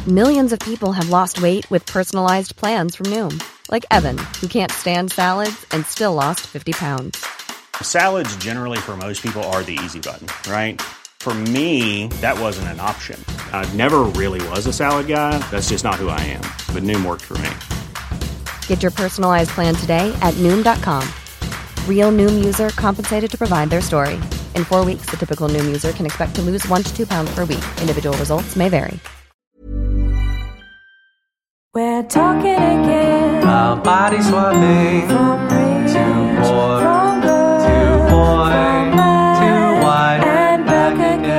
Millions of people have lost weight with personalized plans from Noom. Like Evan, who can't stand salads and still lost 50 pounds. Salads generally for most people are the easy button, right? For me, that wasn't an option. I never really was a salad guy. That's just not who I am. But Noom worked for me. Get your personalized plan today at Noom.com. Real Noom user compensated to provide their story. In 4 weeks, the typical Noom user can expect to lose 1 to 2 pounds per week. Individual results may vary. We're talking again. Our body swapping. From rich to poor. from good, To boy. from bad, To white. and back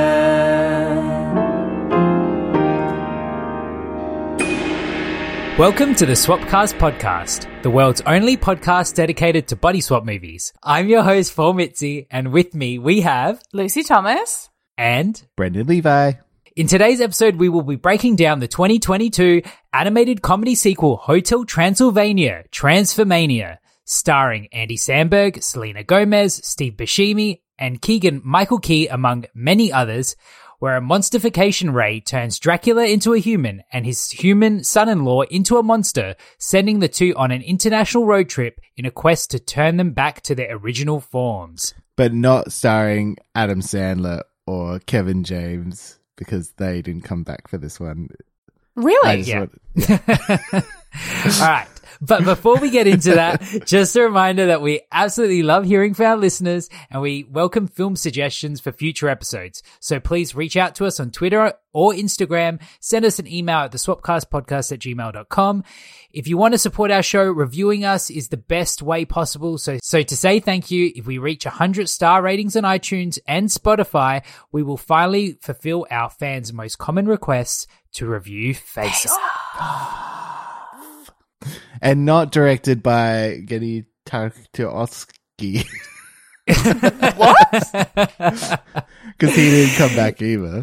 again. Welcome to the Swapcast podcast, the world's only podcast dedicated to body swap movies. I'm your host, Paul Mitzi, and with me we have Lucy Thomas. and Brendan Levi. in today's episode we will be breaking down the 2022 animated comedy sequel Hotel Transylvania, Transformania, starring Andy Samberg, Selena Gomez, Steve Buscemi, and Keegan-Michael Key, among many others, where a monstification ray turns Dracula into a human and his human son-in-law into a monster, sending the two on an international road trip in a quest to turn them back to their original forms. But not starring Adam Sandler or Kevin James, because they didn't come back for this one. Really? Yeah. All right. But before we get into that, just a reminder that we absolutely love hearing from our listeners and we welcome film suggestions for future episodes. So please reach out to us on Twitter or Instagram. Send us an email at theswapcastpodcast@gmail.com. If you want to support our show, reviewing us is the best way possible. So to say thank you, if we reach 100 star ratings on iTunes and Spotify, we will finally fulfill our fans' most common requests to review Face Off. And not directed by Genny Tartakovsky. What? Because he didn't come back either.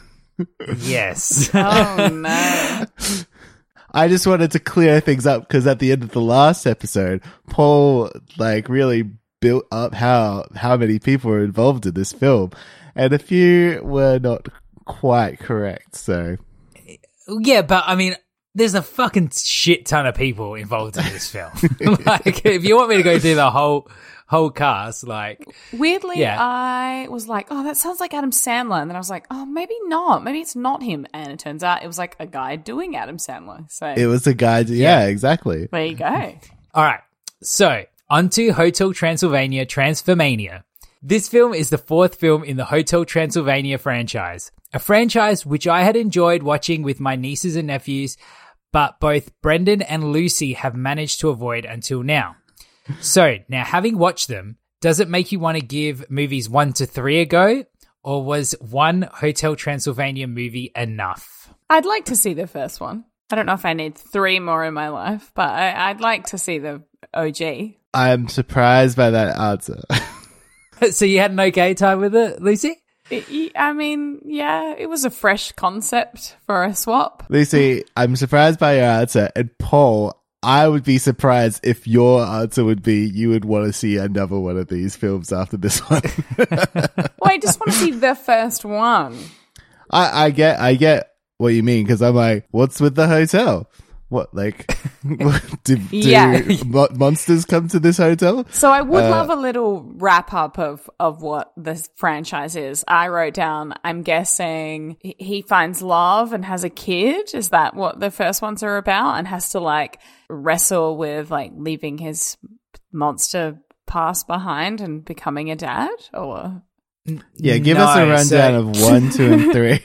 Yes. Oh, no. I just wanted to clear things up because at the end of the last episode, Paul really built up how many people were involved in this film, and a few were not quite correct. So Yeah, but I mean, there's a fucking shit ton of people involved in this film. If you want me to go through the whole cast, Weirdly, yeah. I was like, oh, that sounds like Adam Sandler. And then I was like, oh, maybe not. Maybe it's not him. And it turns out it was like a guy doing Adam Sandler. So it was a guy. Yeah, exactly. there you go. All right. So, onto Hotel Transylvania, Transformania. This film is the fourth film in the Hotel Transylvania franchise, a franchise which I had enjoyed watching with my nieces and nephews, but both Brendan and Lucy have managed to avoid until now. So, now having watched them, does it make you want to give movies 1 to 3 a go, or was one Hotel Transylvania movie enough? I'd like to see the first one. I don't know if I need 3 more in my life, but I'd like to see the OG. I'm surprised by that answer. So you had an okay time with it, Lucy? I mean, yeah, it was a fresh concept for a swap. Lucy, I'm surprised by your answer. And Paul, I would be surprised if your answer would be you would want to see another one of these films after this one. Well, I just want to see the first one. I get what you mean, because I'm like, what's with the hotel? What, do Yeah. monsters come to this hotel? So I would love a little wrap up of what this franchise is. I wrote down, I'm guessing he finds love and has a kid. Is that what the first ones are about? And has to wrestle with leaving his monster past behind and becoming a dad? Or Yeah, give us a rundown of 1, 2, and 3.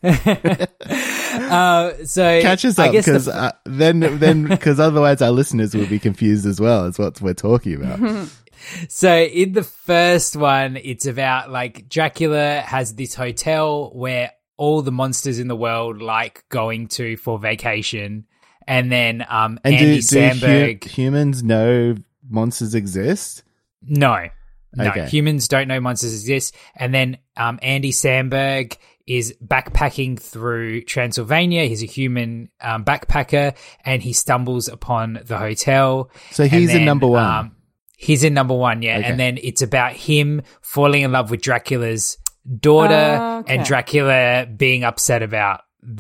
So Catch us I up, guess because because otherwise our listeners will be confused as well as what we're talking about. So in the first one, it's about Dracula has this hotel where all the monsters in the world like going to for vacation, and then And Andy do Samberg. humans know monsters exist? No, Okay. humans don't know monsters exist. And then Andy Samberg is backpacking through Transylvania. He's a human backpacker, and he stumbles upon the hotel. So he's And in number one. He's in number one, yeah. Okay. And then it's about him falling in love with Dracula's daughter, Okay. and Dracula being upset about that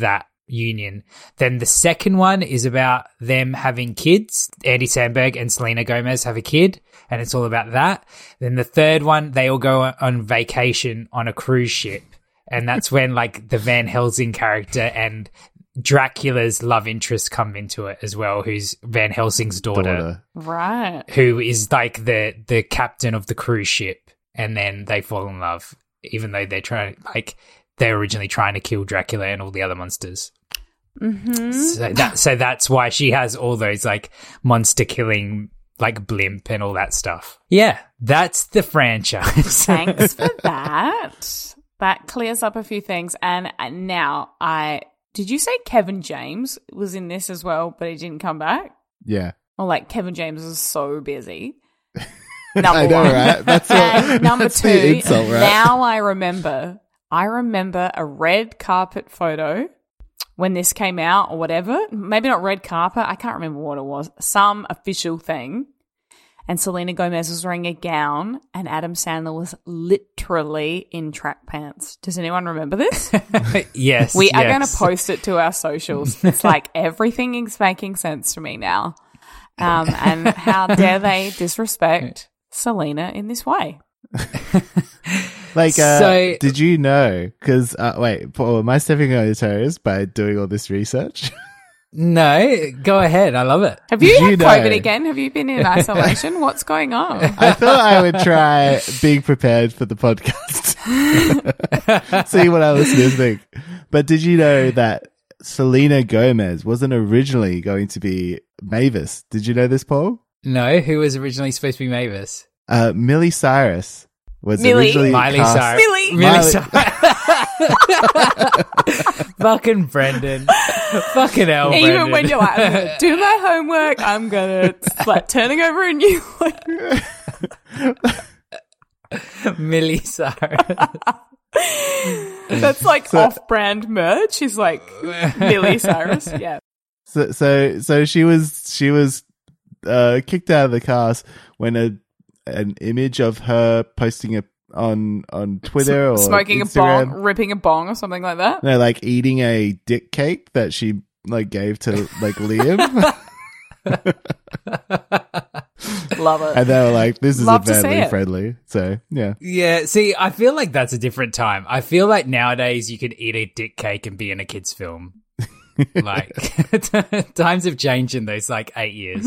union. Then the second one is about them having kids. Andy Samberg and Selena Gomez have a kid, and it's all about that. Then the third one, they all go on vacation on a cruise ship, and that's when like the Van Helsing character and Dracula's love interest come into it as well, who's Van Helsing's daughter. Right. Who is like the captain of the cruise ship, and then they fall in love, even though they're originally trying to kill Dracula and all the other monsters. Mm-hmm. So that's why she has all those like monster killing like blimp and all that stuff. Yeah, that's the franchise. Thanks for that. That clears up a few things. And now did you say Kevin James was in this as well, but he didn't come back? Yeah. Or like Kevin James was so busy. I know, right? And number that's two, the insult, right? now I remember a red carpet photo when this came out or whatever. Maybe not red carpet. I can't remember what it was. Some official thing. And Selena Gomez was wearing a gown and Adam Sandler was literally in track pants. Does anyone remember this? Yes. We are going to post it to our socials. It's like everything is making sense to me now. And how dare they disrespect Selena in this way? Like, did you know? Because wait, Paul, am I stepping on your toes by doing all this research? No, go ahead. I love it. Have you Did had you know? COVID again? Have you been in isolation? What's going on? I thought I would try being prepared for the podcast. See what our listeners think. But did you know that Selena Gomez wasn't originally going to be Mavis? Did you know this, Paul? No, who was originally supposed to be Mavis? Miley Cyrus was Millie? originally Miley cast. Cyrus. Millie. Millie Cyrus. Fucking Brendan. Fucking hell, Brendan. Even when you're like, I'm going to do my homework, I'm going to like turning over a new one. Millie Cyrus. That's like off-brand merch. She's like Millie Cyrus. Yeah. So she was kicked out of the cast when an image of her posting on Twitter or smoking Instagram. a bong, ripping a bong or something like that. No, like eating a dick cake that she like gave to like Liam. Love it. And they were like, this Love to isn't see family it. friendly. So yeah. Yeah, see, I feel like that's a different time. I feel like nowadays you could eat a dick cake and be in a kid's film. Like, times have changed in those like 8 years.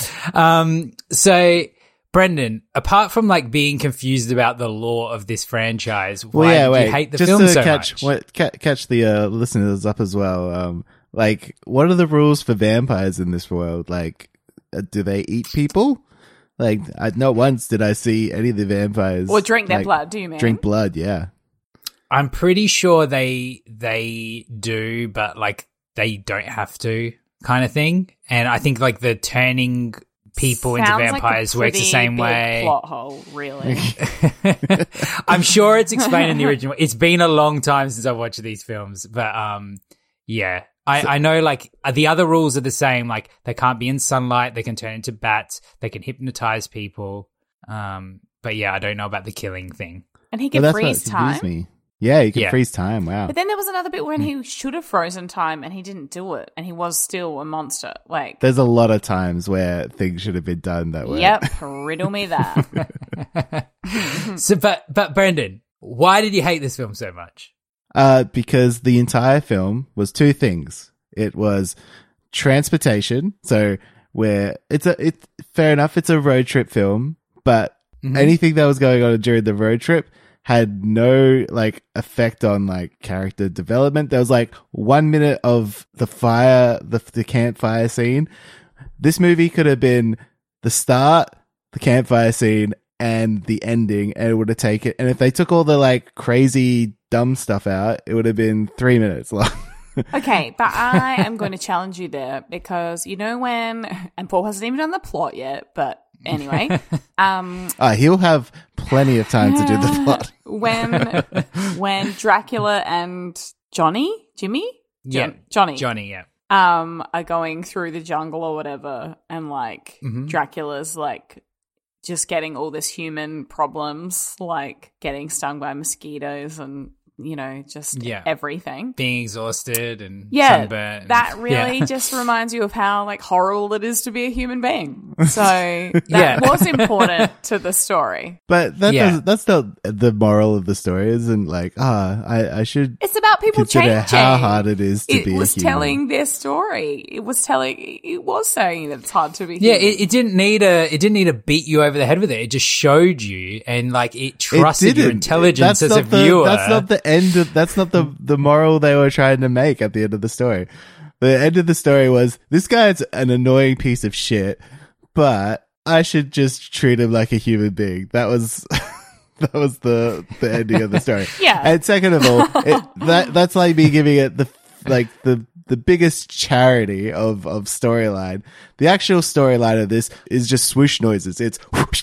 So, Brendan, apart from like being confused about the lore of this franchise, why do you hate the just film to so catch, much? catch the listeners up as well. Like, what are the rules for vampires in this world? Like, do they eat people? Like, not once did I see any of the vampires Or drink their like, blood, do you mean? drink blood. Yeah. I'm pretty sure they do, but like they don't have to, kind of thing. And I think like the turning people into Sounds vampires like a works the pretty same big way. Plot hole, really. I'm sure it's explained in the original. It's been a long time since I've watched these films, but yeah. I know like the other rules are the same. Like they can't be in sunlight, they can turn into bats, they can hypnotize people. But yeah, I don't know about the killing thing. And he can Well, that's freeze what confused time. me. Yeah, you can Yeah. freeze time. Wow. But then there was another bit when he should have frozen time and he didn't do it, and he was still a monster. Like, There's a lot of times where things should have been done that way. yep, riddle me that. So, but Brendan, why did you hate this film so much? Because the entire film was two things. It was transportation. So where it's fair enough. It's a road trip film, but anything that was going on during the road trip had no like effect on like character development. There was like 1 minute of the fire, the campfire scene. This movie could have been the start, the campfire scene, and the ending, and it would have taken. And if they took all the like crazy dumb stuff out, it would have been 3 minutes long. Okay, but I am going to challenge you there because you know when, and Paul hasn't even done the plot yet, but anyway, He'll have plenty of time to do the plot. when Dracula and Johnny, Yeah, Johnny, yeah. are going through the jungle or whatever, and like Dracula's like just getting all this human problems, like getting stung by mosquitoes and just Yeah. everything. Being exhausted and Yeah, sunburnt. that really Yeah. just reminds you of how like horrible it is to be a human being. So that Yeah. was important to the story. But that's not the moral of the story. Isn't like, I should It's about people consider changing. how hard it is to be a was human. telling their story. It was saying that it's hard to be Yeah, human. it didn't need to beat you over the head with it. It just showed you, and like it trusted your didn't. intelligence That's as a not the- viewer. That's not the end. That's not the moral they were trying to make at the end of the story. The end of the story was, this guy's an annoying piece of shit, but I should just treat him like a human being. That was that was the ending of the story. Yeah. And second of all, that's like me giving it the biggest charity of storyline. The actual storyline of this is just swoosh noises. It's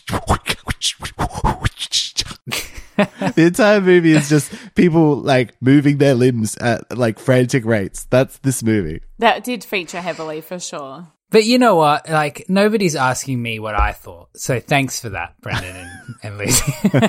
the entire movie is just people like moving their limbs at like frantic rates. That's this movie. That did feature heavily for sure. But you know what? Like, nobody's asking me what I thought. So thanks for that, Brendan and Lucy.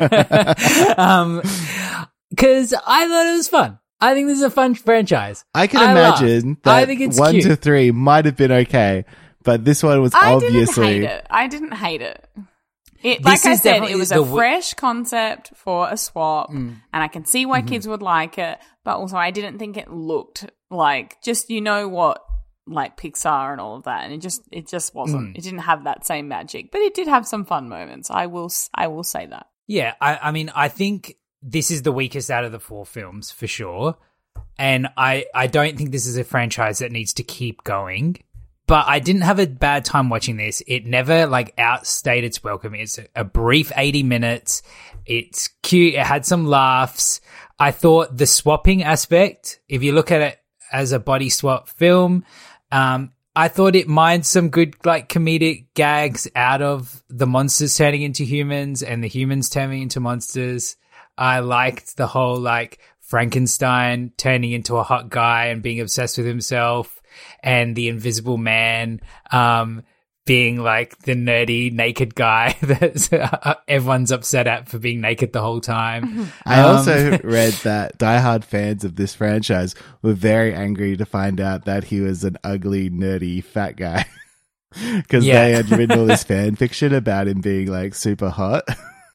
Because I thought it was fun. I think this is a fun franchise. I can laughed. imagine I that think it's 1 cute. to 3 might have been okay, but this one was I obviously. didn't hate it. This Like I is said, definitely it was the a fresh concept for a swap, and I can see why kids would like it, but also I didn't think it looked like just what like Pixar and all of that, and it just wasn't. It didn't have that same magic, but it did have some fun moments. I will say that. Yeah, I mean, I think this is the weakest out of the 4 films for sure. And I don't think this is a franchise that needs to keep going. But I didn't have a bad time watching this. It never like outstayed its welcome. It's a brief 80 minutes. It's cute. It had some laughs. I thought the swapping aspect, if you look at it as a body swap film, I thought it mined some good like comedic gags out of the monsters turning into humans and the humans turning into monsters. I liked the whole like Frankenstein turning into a hot guy and being obsessed with himself, and the Invisible Man being like the nerdy naked guy that everyone's upset at for being naked the whole time. I also read that diehard fans of this franchise were very angry to find out that he was an ugly, nerdy, fat guy. Because Yeah. they had written all this fan fiction about him being like super hot.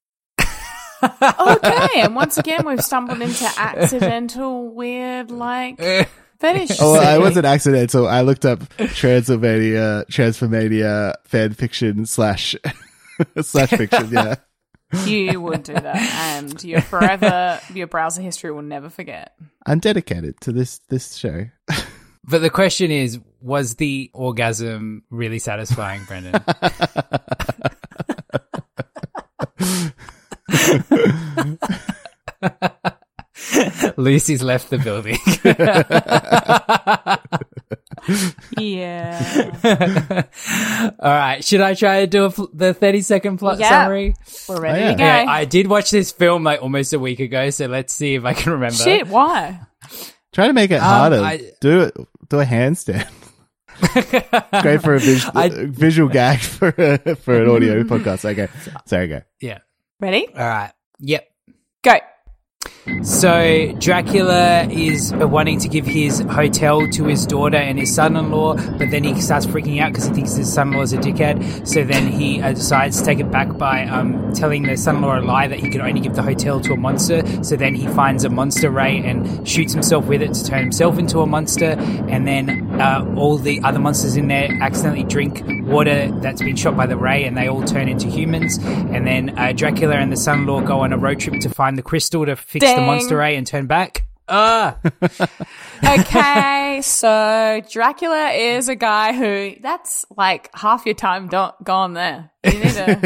Okay, and once again, we've stumbled into accidental, weird, like fetish. Oh, well, I wasn't accidental. I looked up Transformania fan fiction slash fiction. Yeah. You would do that, and your browser history will never forget. I'm dedicated to this show. But the question is, was the orgasm really satisfying, Brendan? Lucy's left the building. Yeah. All right. Should I try to do the 30-second plot Yeah. summary? We're ready Oh, yeah. to go. Yeah, I did watch this film like almost a week ago, so let's see if I can remember. Shit, why? Try to make it harder. I- Do a handstand. Great for a visual gag for an audio podcast. Okay. Sorry, go. Yeah. Ready? All right. Yep. Go. So Dracula is wanting to give his hotel to his daughter and his son-in-law, but then he starts freaking out because he thinks his son-in-law is a dickhead. So then he decides to take it back by telling the son-in-law a lie that he could only give the hotel to a monster. So then he finds a monster ray and shoots himself with it to turn himself into a monster. And then all the other monsters in there accidentally drink water that's been shot by the ray, and they all turn into humans. And then Dracula and the son-in-law go on a road trip to find the crystal to fix the Dang. monster ray and turn back. Okay, so Dracula is a guy who that's like half your time gone there. You need to.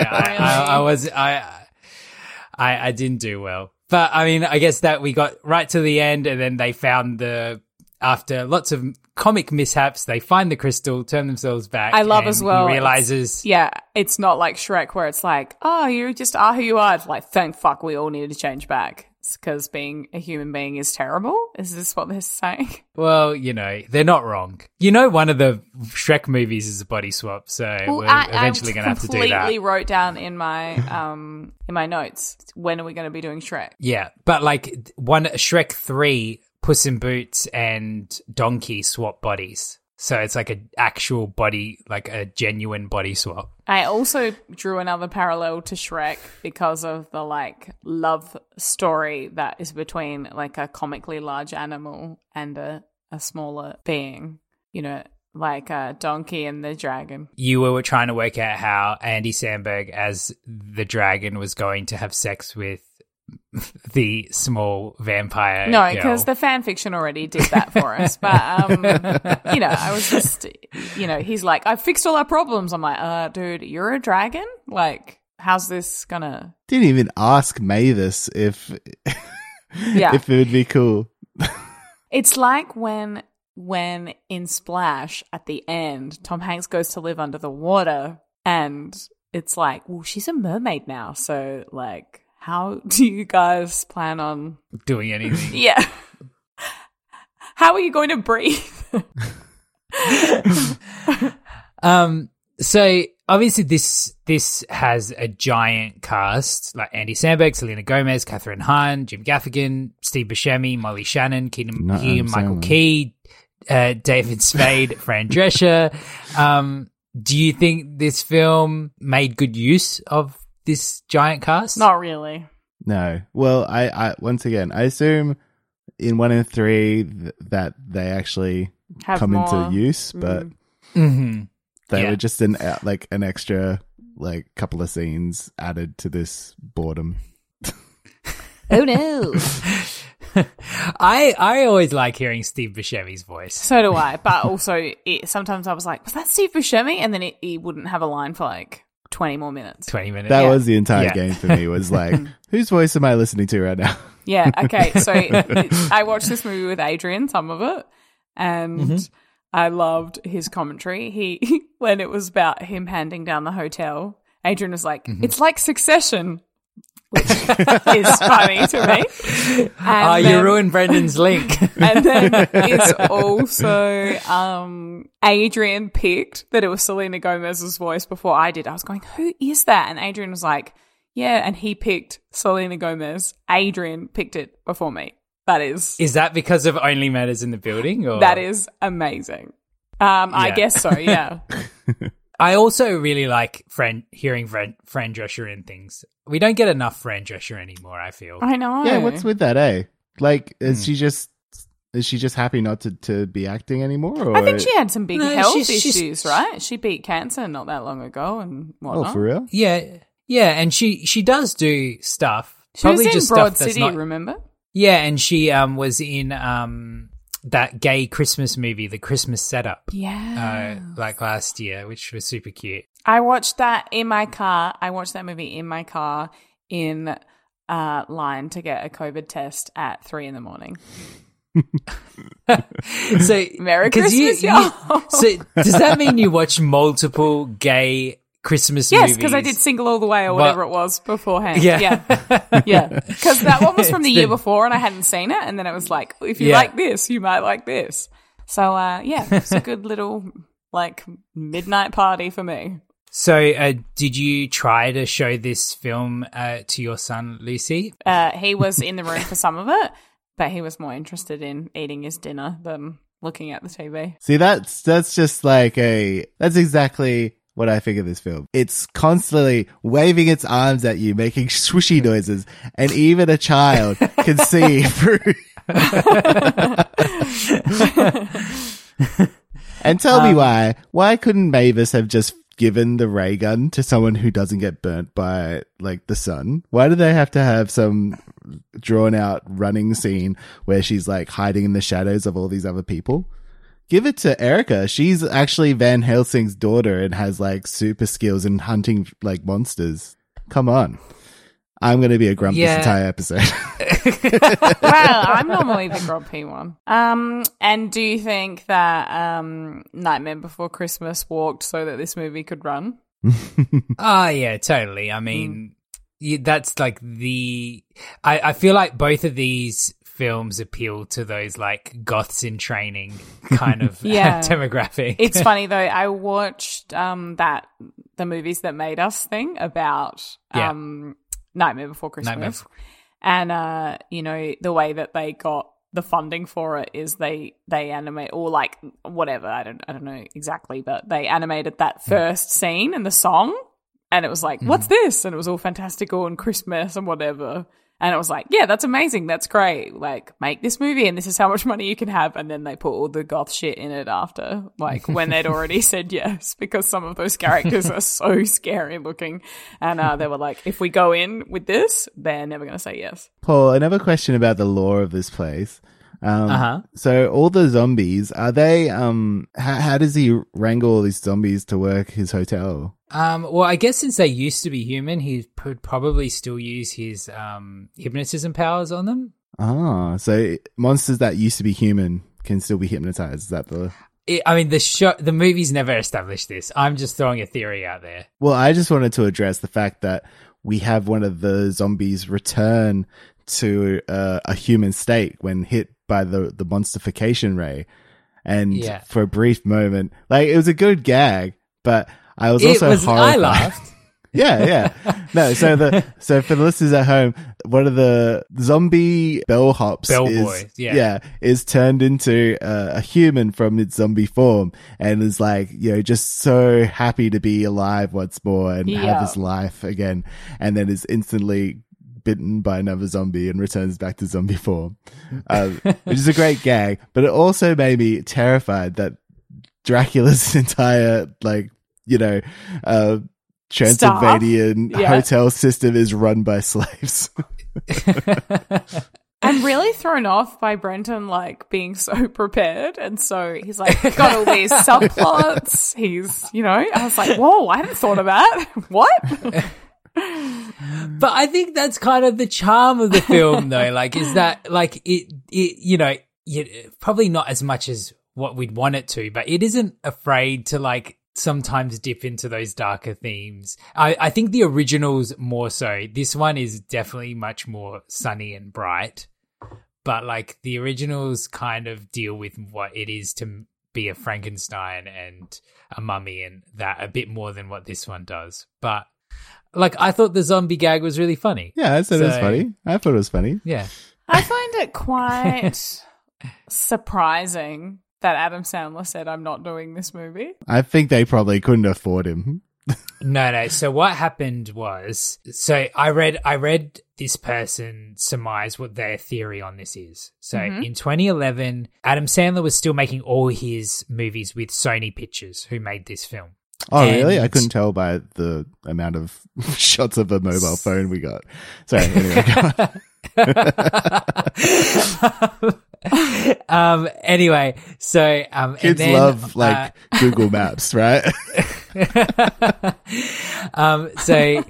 I didn't do well. But I mean, I guess that we got right to the end, and then they found after lots of comic mishaps, they find the crystal, turn themselves back. I love and as well. He realizes, It's not like Shrek where it's like, oh, you just are who you are. It's like, thank fuck, we all need to change back. because being a human being is terrible? Is this what they're saying? Well, they're not wrong. One of the Shrek movies is a body swap, so we're eventually going to have to do that. I completely wrote down in my notes, when are we going to be doing Shrek? Yeah, but like Shrek 3, Puss in Boots and Donkey swap bodies. So it's like an actual body, like a genuine body swap. I also drew another parallel to Shrek because of the like love story that is between like a comically large animal and a smaller being, like a donkey and the dragon. You were trying to work out how Andy Samberg as the dragon was going to have sex with the small vampire No, girl. because the fan fiction already did that for us. But, I was just, he's like, I fixed all our problems. I'm like, dude, you're a dragon? Like, how's this gonna... Didn't even ask Mavis if it would be cool. It's like when in Splash, at the end, Tom Hanks goes to live under the water and it's like, well, she's a mermaid now. So, like... How do you guys plan on doing anything? Yeah. How are you going to breathe? So obviously this has a giant cast, like Andy Samberg, Selena Gomez, Catherine Hahn, Jim Gaffigan, Steve Buscemi, Molly Shannon, Keegan Michael Key, David Spade, Fran Drescher. Do you think this film made good use of this giant cast? Not really. No. Well, I once again, I assume in 1 and 3 that they actually come into use, but they were just an extra couple of scenes added to this boredom. Oh no. I always like hearing Steve Buscemi's voice. So do I, but also sometimes I was like, was that Steve Buscemi? And then he wouldn't have a line for like 20 more minutes. 20 minutes. That was the entire game for me, was like, whose voice am I listening to right now? Yeah, okay. So I watched this movie with Adrian, some of it, and I loved his commentary. He when it was about him handing down the hotel, Adrian was like, it's like Succession, which is funny to me. And you ruined Brendan's link. And then it's also Adrian picked that it was Selena Gomez's voice before I did. I was going, who is that? And Adrian was like, yeah, and he picked Selena Gomez. Adrian picked it before me. That is... Is that because of Only Matters in the Building? Or? That is amazing. I guess so, yeah. I also really like hearing Fran Drescher in things. We don't get enough Fran Drescher anymore, I feel. I know. Yeah, what's with that, eh? Like, is she just happy not to be acting anymore? Or? I think she had some big health issues, right? She beat cancer not that long ago and whatnot. Oh, for real? Yeah, and she does do stuff. She Probably was in just Broad stuff that's City, remember? Yeah, and she was in that gay Christmas movie, The Christmas Setup. Yeah. Like last year, which was super cute. I watched that in my car. I watched that movie in my car in line to get a COVID test at 3 a.m. So Merry Christmas, y'all. So does that mean you watch multiple gay Christmas movies? Yes, because I did Single All the Way or whatever it was beforehand. Yeah. Yeah. Because that one was from the year before and I hadn't seen it. And then it was like, if you like this, you might like this. So, it's a good little, midnight party for me. So, did you try to show this film to your son, Lucy? He was in the room for some of it, but he was more interested in eating his dinner than looking at the TV. See, that's just that's exactly what I think of this film. It's constantly waving its arms at you, making swishy noises, and even a child can see through. And tell me why. Why couldn't Mavis have just given the ray gun to someone who doesn't get burnt by, the sun? Why do they have to have some drawn out running scene where she's, hiding in the shadows of all these other people? Give it to Erica. She's actually Van Helsing's daughter and has, super skills in hunting, monsters. Come on. I'm going to be a grump this entire episode. Well, I'm normally the grumpy one. And do you think that Nightmare Before Christmas walked so that this movie could run? Yeah, totally. I mean, that's like I feel like both of these films appeal to those like goths in training kind of Yeah. demographic. It's funny though. I watched the movies that made us thing about Yeah. Nightmare Before Christmas, Nightmare. and you know, the way that they got the funding for it is they animate, or like whatever, I don't know exactly, but they animated that first scene and the song, and it was like, what's this? And it was all fantastical and Christmas and whatever. And it was like, yeah, that's amazing. That's great. Like, make this movie and this is how much money you can have. And then they put all the goth shit in it after, like when they'd already said yes, because some of those characters are so scary looking. And they were like, if we go in with this, they're never going to say yes. Paul, another question about the lore of this place. Uh-huh. So all the zombies, are they, how does he wrangle all these zombies to work his hotel? Well, I guess since they used to be human, he could probably still use his hypnotism powers on them. Ah, so monsters that used to be human can still be hypnotized. Is that the... The movie's never established this. I'm just throwing a theory out there. Well, I just wanted to address the fact that we have one of the zombies return to a human state when hit by the monsterification ray. And Yeah. for a brief moment, like, it was a good gag, but I was also horrified. I laughed. Yeah. No, so for the listeners at home, one of the zombie bellhops is turned into a human from its zombie form and is like, you know, just so happy to be alive once more and have his life again, and then is instantly bitten by another zombie and returns back to zombie form, which is a great gag, but it also made me terrified that Dracula's entire, like, you know, Transylvanian hotel system is run by slaves. I'm really thrown off by Brenton, like, being so prepared. And so he's like, got all these subplots. He's, you know, I was like, whoa, I hadn't thought of that. What? But I think that's kind of the charm of the film, though. Like, is that, like, it you know, probably not as much as what we'd want it to, but it isn't afraid to, like, sometimes dip into those darker themes. I think the originals more so. This one is definitely much more sunny and bright, but like the originals kind of deal with what it is to be a Frankenstein and a mummy and that a bit more than what this one does. But like, I thought the zombie gag was really funny. Yeah, I said it was funny. I thought it was funny. Yeah. I find it quite surprising that Adam Sandler said, I'm not doing this movie. I think they probably couldn't afford him. No. So what happened was, I read this person surmise what their theory on this is. So in 2011, Adam Sandler was still making all his movies with Sony Pictures, who made this film. Oh, really? I couldn't tell by the amount of shots of a mobile phone we got. Sorry, anyway. Anyway, so kids love like Google Maps, right? So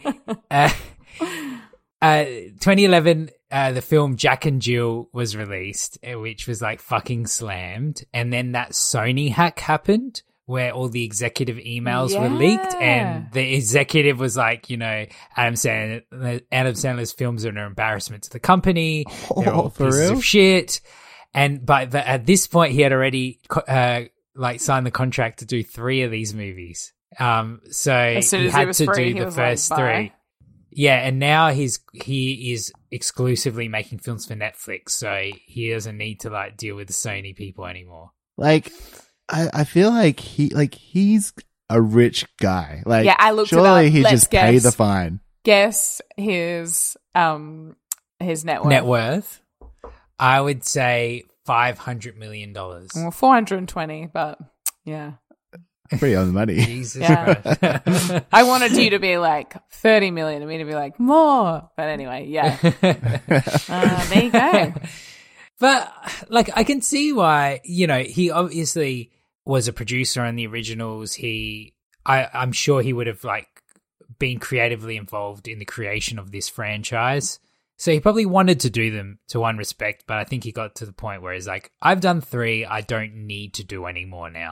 2011, the film Jack and Jill was released, which was like fucking slammed, and then that Sony hack happened where all the executive emails were leaked, and the executive was like, you know, Adam Sandler's films are an embarrassment to the company. They're all pieces of shit. But at this point, he had already like signed the contract to do 3 of these movies. So as soon as he had was to free, do the first 3. Yeah, and now he is exclusively making films for Netflix, so he doesn't need to like deal with the Sony people anymore. Like, I feel like he's a rich guy. Like, yeah, I looked surely it up. he Let's just pay the fine. Guess his net worth. Net worth, I would say $500 million. Well, 420, but yeah. Pretty on the money. Jesus Yeah. Christ. I wanted you to be like 30 million and me to be like more. But anyway, yeah. There you go. But like, I can see why, you know, he obviously was a producer on the originals. I'm sure he would have like been creatively involved in the creation of this franchise. So he probably wanted to do them to one respect, but I think he got to the point where he's like, I've done 3. I don't need to do any more now.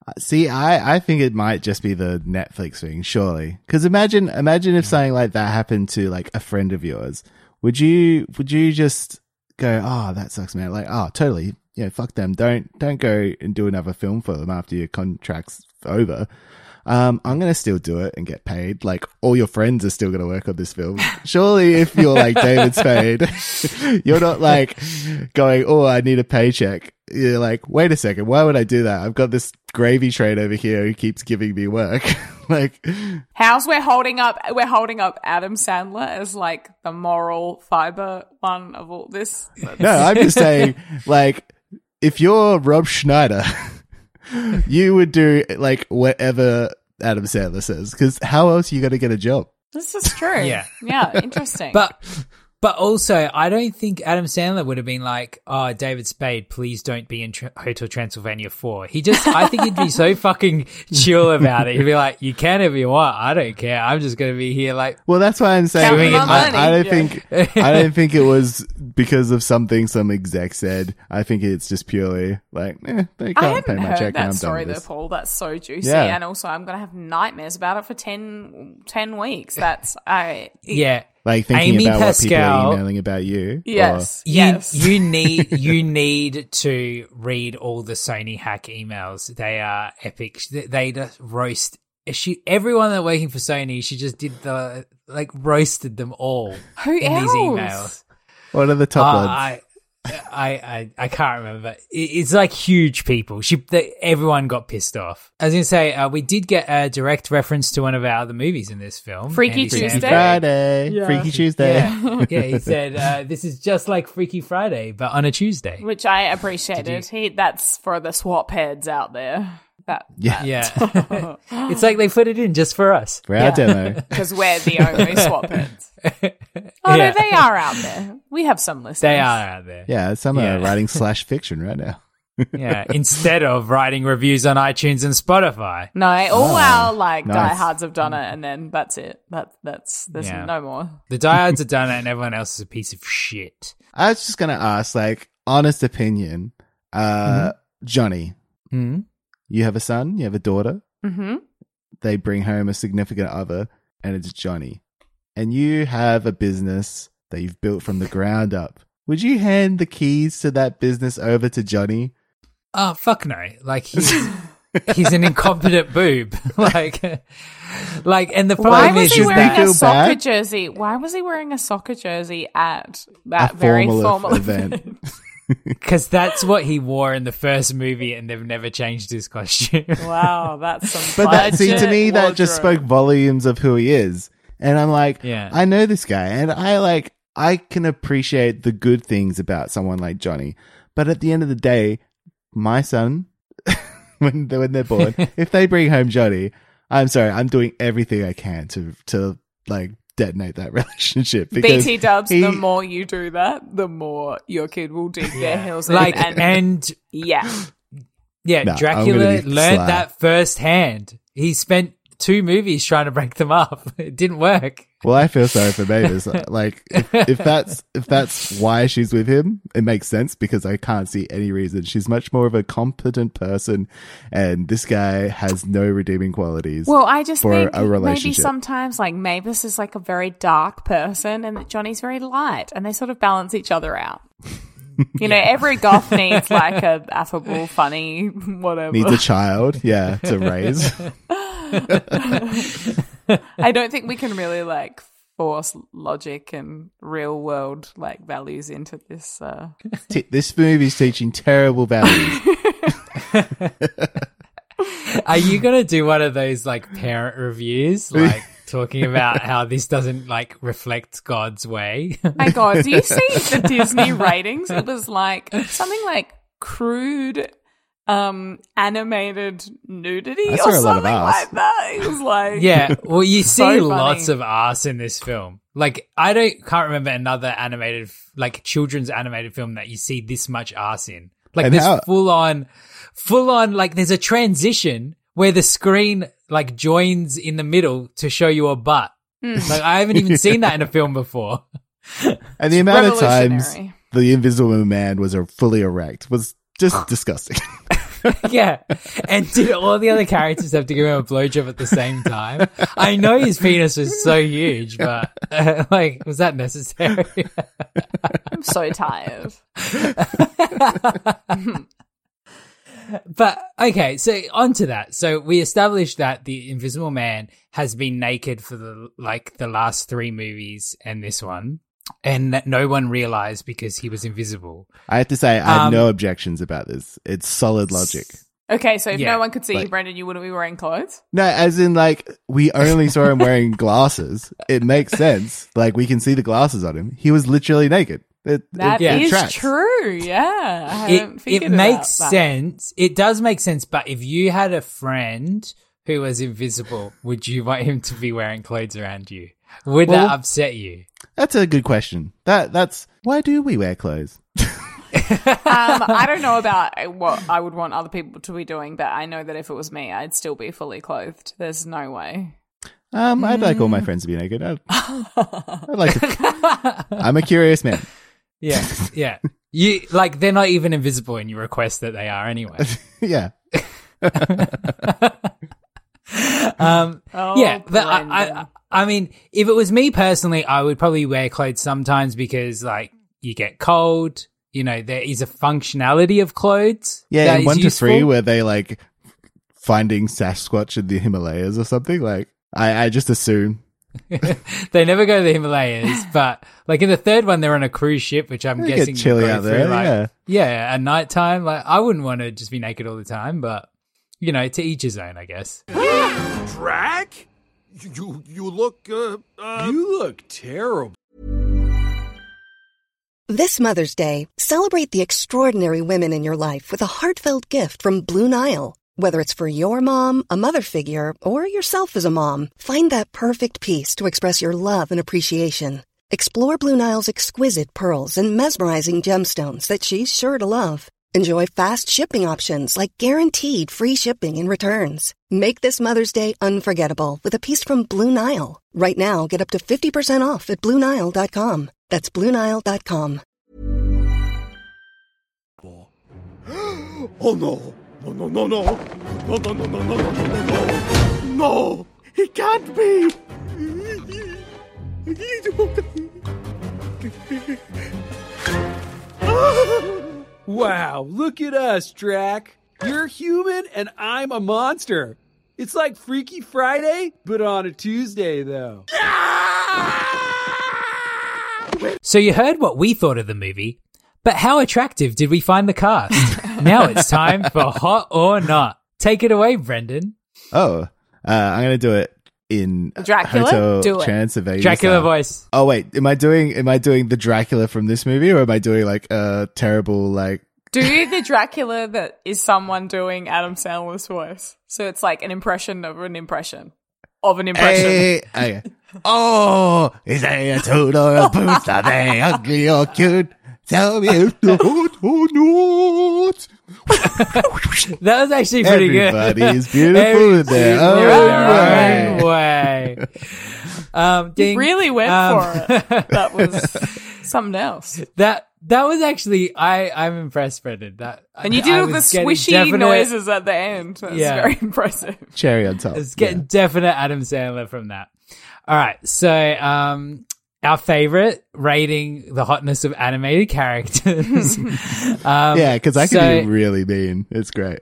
See, I think it might just be the Netflix thing, surely. Because imagine if something like that happened to like a friend of yours. Would you just go, oh, that sucks, man? Like, oh, totally. Yeah, fuck them. Don't go and do another film for them after your contract's over. I'm gonna still do it and get paid. Like, all your friends are still gonna work on this film. Surely, if you're like David Spade, you're not like going, "Oh, I need a paycheck." You're like, "Wait a second, why would I do that? I've got this gravy train over here who keeps giving me work." Like, how's we're holding up Adam Sandler as like the moral fiber one of all this. no, I'm just saying, like, if you're Rob Schneider. You would do like whatever Adam Sandler says, because how else are you going to get a job? This is true. Yeah, interesting. But also, I don't think Adam Sandler would have been like, "Oh, David Spade, please don't be in Hotel Transylvania 4." I think he'd be so fucking chill about it. He'd be like, "You can if you want. I don't care. I'm just going to be here." Like, well, that's why I'm saying Counting on money. I don't think it was because of something some exec said. I think it's just purely like, they I can't pay haven't my heard check, and that I'm story done with though, this. Paul. That's so juicy, Yeah. and also I'm going to have nightmares about it for 10 weeks. That's yeah. Like thinking Amy about what people Pascal- are emailing about you. Yes, You yes. you need to read all the Sony hack emails. They are epic. They just roast. Everyone that working for Sony, she just did roasted them all Who in these else? emails. What are the top ones? I can't remember, but it's like huge people. Everyone got pissed off. I was going to say, we did get a direct reference to one of our other movies in this film. Freaky Andy Tuesday. Samberg. Friday. Yeah. Freaky Tuesday. Yeah, he said, this is just like Freaky Friday, but on a Tuesday. Which I appreciated. That's for the swap heads out there. Yeah. It's like they put it in just for us. For our demo. Because we're the only swap heads. Oh, Yeah. no, they are out there. We have some listeners. They are out there. Yeah, some Yeah. are writing /fiction right now. Yeah, instead of writing reviews on iTunes and Spotify. No, all our nice. diehards have done it, and then that's it. There's Yeah. no more. The diehards have done it and everyone else is a piece of shit. I was just going to ask, like, honest opinion. Johnny, Hmm? you have a son, you have a daughter. Mm-hmm. They bring home a significant other, and it's Johnny. And you have a business that you've built from the ground up. Would you hand the keys to that business over to Johnny? Oh, fuck no. Like, he's an incompetent boob. and the Why problem was is, he is wearing that a feel soccer bad? jersey? Why was he wearing a soccer jersey at that A very formal formal event. event? because that's what he wore in the first movie and they've never changed his costume. Wow, that's some. But that, see, to me, budget that just wardrobe. spoke volumes of who he is. And I'm like, Yeah. I know this guy, and I can appreciate the good things about someone like Johnny. But at the end of the day, my son, when they're born, if they bring home Johnny, I'm sorry, I'm doing everything I can to like detonate that relationship. Because BT dubs, he- the more you do that, the more your kid will dig their heels in. Like, and yeah, No, I'm Dracula gonna be learned sly. that firsthand. He spent 2 movies trying to break them up. It didn't work. Well, I feel sorry for Mavis. Like, if that's why she's with him, it makes sense because I can't see any reason. She's much more of a competent person, and this guy has no redeeming qualities. well, I just for think a maybe relationship. sometimes like Mavis is like a very dark person, and that Johnny's very light, and they sort of balance each other out. You know, every goth needs like a affable, funny, whatever. Needs a child, yeah, to raise. I don't think we can really like force logic and real world like values into this. This movie's teaching terrible values. Are you going to do one of those like parent reviews? Like talking about how this doesn't like reflect God's way? My God, do you see the Disney ratings? It was like something like crude animated nudity I or saw a lot of something ass. like that. It was like Yeah, well, you see So funny. lots of ass in this film. Like, can't remember another animated, like children's animated film that you see this much ass in. Like, And there's how- full on, like, there's a transition where the screen like joins in the middle to show you a butt. Like, I haven't even seen that in a film before. And the amount of times revolutionary. the Invisible Man was fully erect was just disgusting. Yeah. And did all the other characters have to give him a blowjob at the same time? I know his penis was so huge, but like, was that necessary? I'm so tired. But okay, so onto that. So we established that the Invisible Man has been naked for the last 3 movies and this one, and that no one realized because he was invisible. I have to say, I have no objections about this. It's solid logic. Okay, so if Yeah, no one could see you, like- Brendan, you wouldn't be wearing clothes? No, as in, like, we only saw him wearing glasses. It makes sense. Like, we can see the glasses on him. He was literally naked. That Yeah. is tracks. true, yeah. I hadn't It figured makes about that. sense. It does make sense, but if you had a friend who was invisible, would you want him to be wearing clothes around you? Would Well- that upset you? That's a good question. That's why do we wear clothes? I don't know about what I would want other people to be doing, but I know that if it was me, I'd still be fully clothed. There's no way. I'd like all my friends to be naked. I'd like to. I'm a curious man. Yeah, yeah. You like they're not even invisible, and you request that they are anyway. Yeah. Oh, Yeah, but Brendan. I mean, if it was me personally, I would probably wear clothes sometimes because, like, you get cold. You know, there is a functionality of clothes. Yeah, that in is 1 to 3, useful. where they like finding Sasquatch in the Himalayas or something. Like, I just assume. They never go to the Himalayas, but like in the 3rd one, they're on a cruise ship, which I'm They get guessing chilly will go out there, through, like, yeah. at nighttime. Like, I wouldn't want to just be naked all the time, but you know, to each his own, I guess. Drac? You look, You look terrible. This Mother's Day, celebrate the extraordinary women in your life with a heartfelt gift from Blue Nile. Whether it's for your mom, a mother figure, or yourself as a mom, find that perfect piece to express your love and appreciation. Explore Blue Nile's exquisite pearls and mesmerizing gemstones that she's sure to love. Enjoy fast shipping options like guaranteed free shipping and returns. Make this Mother's Day unforgettable with a piece from Blue Nile. Right now, get up to 50% off at BlueNile.com. That's BlueNile.com. Oh no! No! No! No! No! No! No! No! No! No! No! No! It can't be. Wow, look at us, Drac. You're human and I'm a monster. It's like Freaky Friday, but on a Tuesday, though. So you heard what we thought of the movie, but how attractive did we find the cast? Now it's time for Hot or Not. Take it away, Brendan. Oh, I'm going to do it in Dracula? Hotel Do it. Transylvania. Dracula style. voice. Oh wait, am I doing the Dracula from this movie, or am I doing like a terrible like? Do the Dracula that is someone doing Adam Sandler's voice. So it's like an impression of an impression of an impression. Hey, okay. Oh, is that a toad or a boots? Are they ugly or cute? Tell me if they're hot or not. That was actually pretty good. Everybody's beautiful in their own Their own way. way. Ding. Really went for it. That was something else. That was actually I'm impressed, Brendan. And you did I all the was getting swishy noises at the end. That's Yeah. very impressive. Cherry on top. It's getting definite Adam Sandler from that. All right, so our favorite, rating the hotness of animated characters. Yeah, because I can so- be really mean. It's great.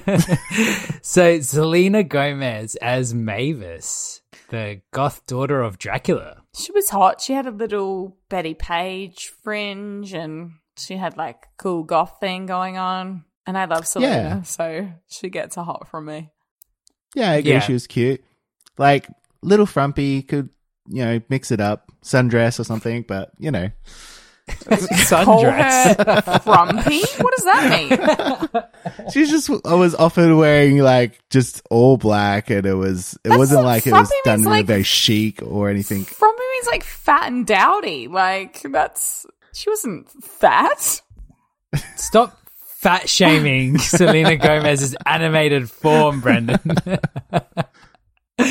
So Selena Gomez as Mavis, the goth daughter of Dracula. She was hot. She had a little Betty Page fringe and she had like a cool goth thing going on. And I love Selena, Yeah. so she gets a hot from me. Yeah, I agree. Yeah. She was cute. Like, little frumpy, could, mix it up. Sundress or something, but, Call Sundress. her frumpy? What does that mean? She just was often wearing, like, just all black, and it wasn't what like it was frumpy done means, in like, a very chic or anything. Frumpy means like fat and dowdy. Like, she wasn't fat. Stop fat shaming Selena Gomez's animated form, Brendan.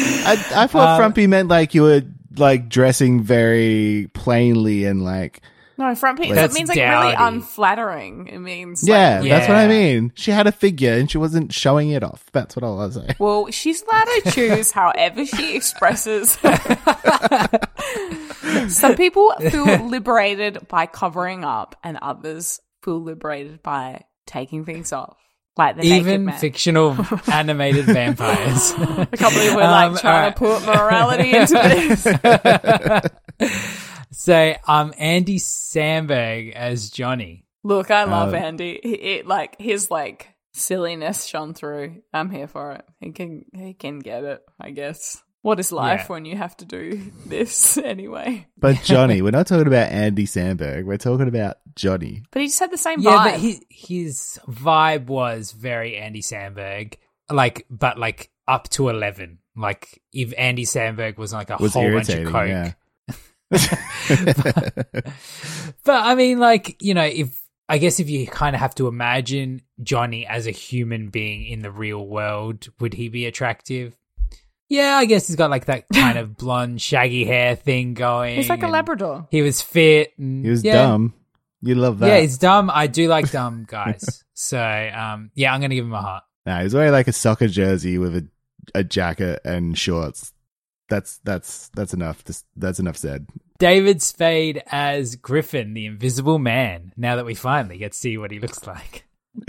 I thought frumpy meant, like, you were, like, dressing very plainly and, like, No, front piece. That's That means like really dowdy. unflattering. It means Yeah, like, that's what I Yeah. mean. She had a figure and she wasn't showing it off. That's what I was saying. well, she's allowed to choose however she expresses. Some people feel liberated by covering up, and others feel liberated by taking things off, like the naked Even man. fictional animated vampires. I can't believe we're like trying to put morality into this. So, Andy Samberg as Johnny. Look, I love Andy. His silliness shone through. I'm here for it. He can get it, I guess. What is life when you have to do this anyway? But Johnny, we're not talking about Andy Samberg. We're talking about Johnny. But he just had the same Yeah, vibe. but his vibe was very Andy Samberg, but up to 11. Like, if Andy Samberg was like a Was whole bunch of irritating, coke. yeah. But I mean, like, you know, if you kind of have to imagine Johnny as a human being in the real world, would he be attractive? Yeah, I guess he's got like that kind of blonde, shaggy hair thing going. He's like a and Labrador. He was fit. And, He was yeah. dumb. You love that. Yeah, he's dumb. I do like dumb guys. So, yeah, I'm going to give him a heart. Nah, he's wearing like a soccer jersey with a jacket and shorts. That's enough. That's enough said. David Spade as Griffin, the Invisible Man, now that we finally get to see what he looks like.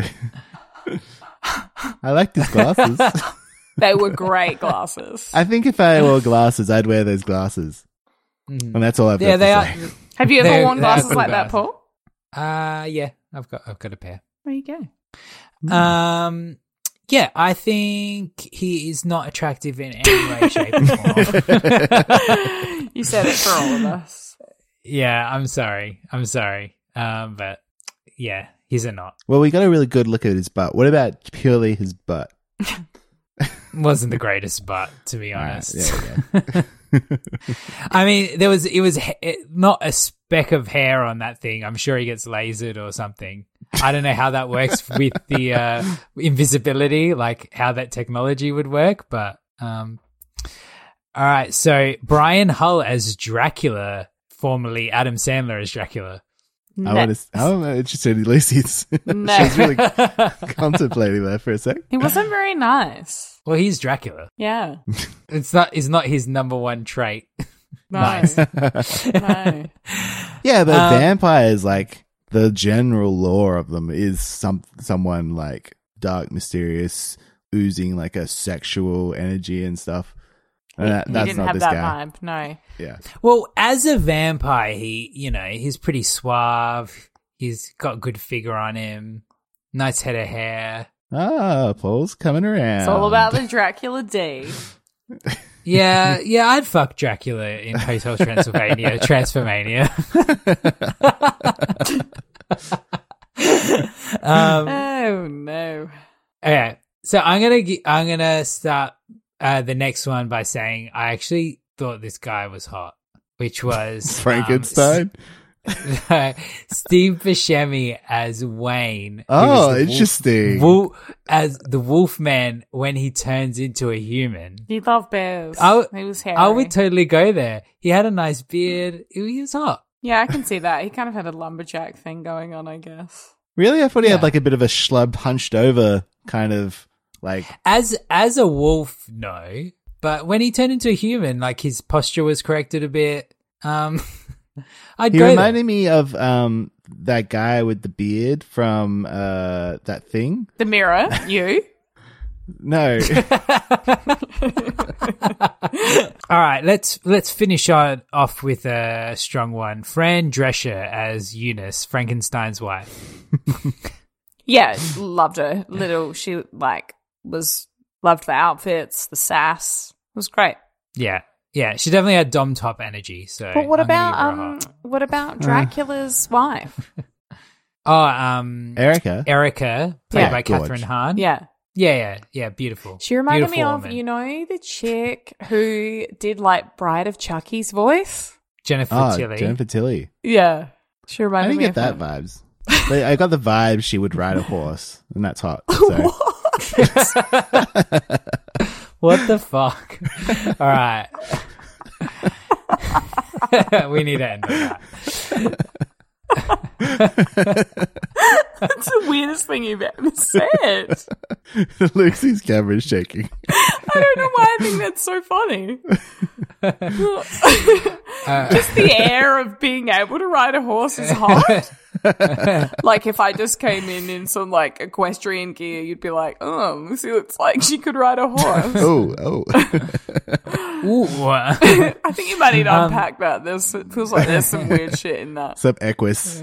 I like his glasses. They were great glasses. I think if I wore glasses, I'd wear those glasses. And that's all I've got Yeah, to they say. are. Have you ever They're- worn they are glasses cool like that, glasses. Paul? Yeah, I've got a pair. There you go. Yeah, I think he is not attractive in any way, shape, or form. You said it for all of us. Yeah, I'm sorry. But yeah, he's a not. Well, we got a really good look at his butt. What about purely his butt? Wasn't the greatest butt, to be honest. Yeah. I mean, it was not a speck of hair on that thing. I'm sure he gets lasered or something. I don't know how that works with the invisibility, like how that technology would work. But all right, so Brian Hull as Dracula, formerly Adam Sandler as Dracula. I'm interested in Lucy's. No. She's really contemplating that for a sec. He wasn't very nice. Well, he's Dracula. Yeah. It's not his number one trait. No. Nice. No. Yeah, but vampires, like, the general lore of them is someone like dark, mysterious, oozing like a sexual energy and stuff. And He that's didn't not have this that guy. vibe. No. Yeah. Well, as a vampire, he's pretty suave. He's got good figure on him. Nice head of hair. Ah, Paul's coming around. It's all about the Dracula D. Yeah, I'd fuck Dracula in Hotel Transylvania, Transformania. Oh no. Okay, so I'm gonna start the next one by saying I actually thought this guy was hot, which was Frankenstein. Steve Buscemi as Wayne. Oh, who was the interesting. as the Wolfman when he turns into a human. He loved bears. He was hairy. I would totally go there. He had a nice beard. He was hot. Yeah, I can see that. He kind of had a lumberjack thing going on, I guess. Really? I thought he Yeah. had like a bit of a schlub hunched over kind of like. As a wolf, no. But when he turned into a human, like his posture was corrected a bit. I'd He go reminded me of that guy with the beard from that thing. The Mirror, you. No. All right, let's finish off with a strong one. Fran Drescher as Eunice, Frankenstein's wife. Yeah, loved her. She loved the outfits, the sass. It was great. Yeah, she definitely had dom top energy. So, But what I'm gonna give her a about heart. what about Dracula's wife? Erica. Erica, played Yeah. by George. Catherine Hahn. Yeah. Yeah, beautiful. She reminded Beautiful me of, woman. you know, the chick who did like Bride of Chucky's voice? Jennifer Tilly. Jennifer Tilly. Yeah. She I reminded didn't me get of that her. vibes. But I got the vibe she would ride a horse, and that's hot. So. What the fuck? All right. We need to end on that. That's the weirdest thing you've ever said. Lucy's camera is shaking. I don't know why I think that's so funny. Just the air of being able to ride a horse is hot. Like if I just came in some like equestrian gear, you'd be like, "Oh, Lucy looks like she could ride a horse." Oh. Ooh. I think you might need to unpack that. It feels like there's some weird shit in that. Some Equus.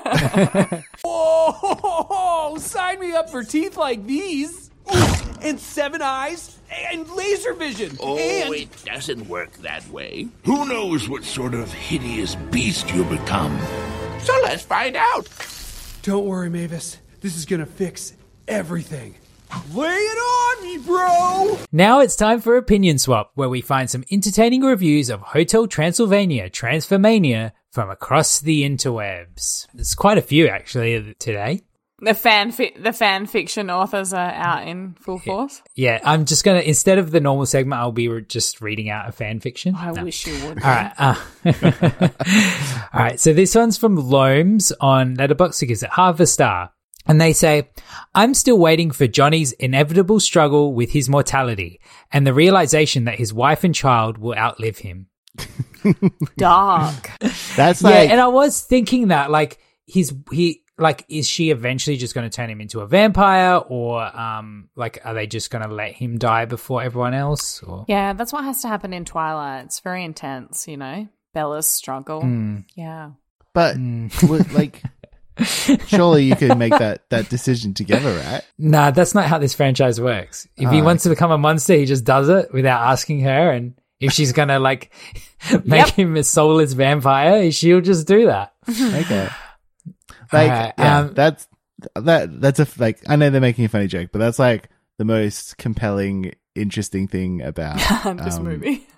Whoa! Sign me up for teeth like these. And 7 eyes and laser vision. Oh, and it doesn't work that way. Who knows what sort of hideous beast you'll become? So let's find out. don't worry, Mavis. This is gonna fix everything. Lay it on me, bro! Now it's time for Opinion Swap, where we find some entertaining reviews of Hotel Transylvania Transformania from across the interwebs. There's quite a few, actually, today. The fan fiction authors are out in full force. Yeah, I'm just going to, instead of the normal segment, I'll be just reading out a fan fiction. I wish you would. All right. All right, so this one's from Loams on Letterboxd. It gives it half a star. And they say, I'm still waiting for Johnny's inevitable struggle with his mortality and the realization that his wife and child will outlive him. Dark. That's Yeah, like, and I was thinking that, like, is she eventually just going to turn him into a vampire, or like, are they just going to let him die before everyone else? Or Yeah, that's what has to happen in Twilight. It's very intense, you know? Bella's struggle. Yeah. but like, surely you could make that decision together, right? Nah, that's not how this franchise works. If he wants to become a monster, he just does it without asking her. And if she's going to, like, make him a soulless vampire, she'll just do that. Okay. Like, that's a, like, I know they're making a funny joke, but that's like the most compelling, interesting thing about This movie.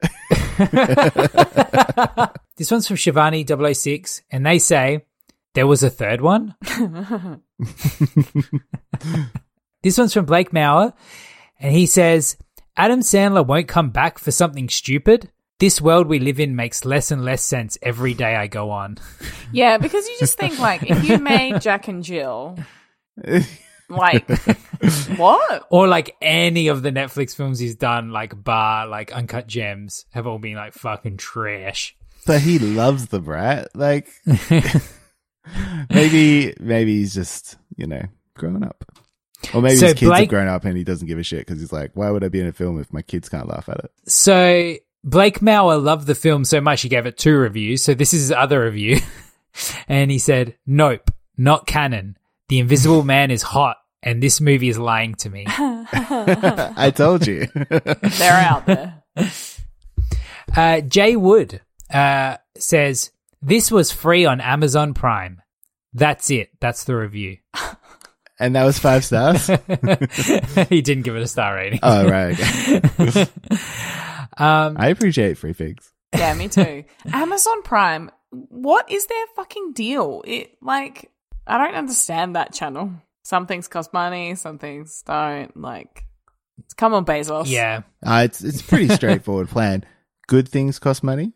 This one's from Shivani 006, and they say, there was a third one? This one's from Blake Maurer, and he says, Adam Sandler won't come back for something stupid. This world we live in makes less and less sense every day I go on. Yeah, because you just think, like, if you made Jack and Jill, like, what? Or like any of the Netflix films he's done, like bar, like Uncut Gems, have all been like fucking trash. But he loves them, right? Like, maybe he's just, you know, growing up. Or maybe his kids have grown up and he doesn't give a shit because he's like, why would I be in a film if my kids can't laugh at it? So Blake Maurer loved the film so much he gave it 2 reviews. So this is his other review. And he said, nope, not canon. The Invisible Man is hot and this movie is lying to me. I told you. They're out there. Jay Wood says, this was free on Amazon Prime. That's it. That's the review. And that was 5 stars? He didn't give it a star rating. Oh, right. Okay. I appreciate free things. Yeah, me too. Amazon Prime, what is their fucking deal? I don't understand that channel. Some things cost money, some things don't. Like, come on, Bezos. Yeah. It's a pretty straightforward plan. Good things cost money.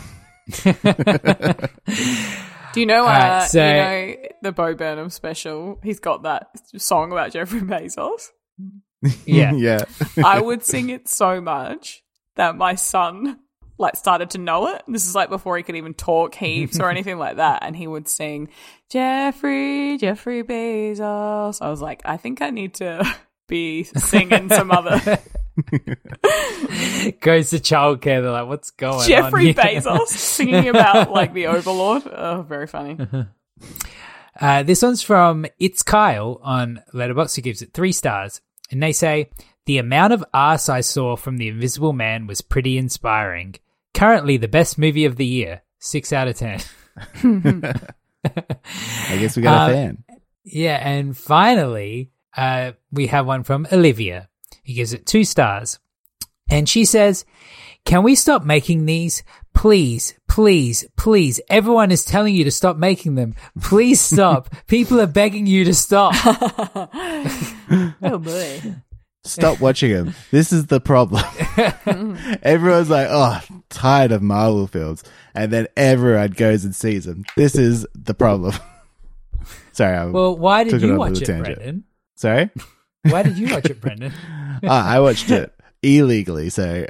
Do you know, Right, so- you know the Bo Burnham special? He's got that song about Jeffrey Bezos. Yeah. Yeah. I would sing it so much that my son started to know it. This is before he could even talk heaps or anything like that. And he would sing, Jeffrey Bezos. I was like, I think I need to be singing some other Goes to childcare. They're like, what's going on Jeffrey here? Bezos singing about the Overlord. Oh, very funny. This one's from It's Kyle on Letterboxd, who gives it 3 stars. And they say, the amount of arse I saw from The Invisible Man was pretty inspiring. Currently the best movie of the year. 6 out of 10. I guess we got a fan. Yeah, and finally, we have one from Olivia. He gives it 2 stars. And she says, can we stop making these? Please, please, please. Everyone is telling you to stop making them. Please stop. People are begging you to stop. Oh, boy. Stop watching them. This is the problem. Everyone's like, oh, tired of Marvel films. And then everyone goes and sees them. This is the problem. Sorry. Well, why did took it you off watch with it, a tangent. Brendan? Sorry? Why did you watch it, Brendan? I watched it illegally, so...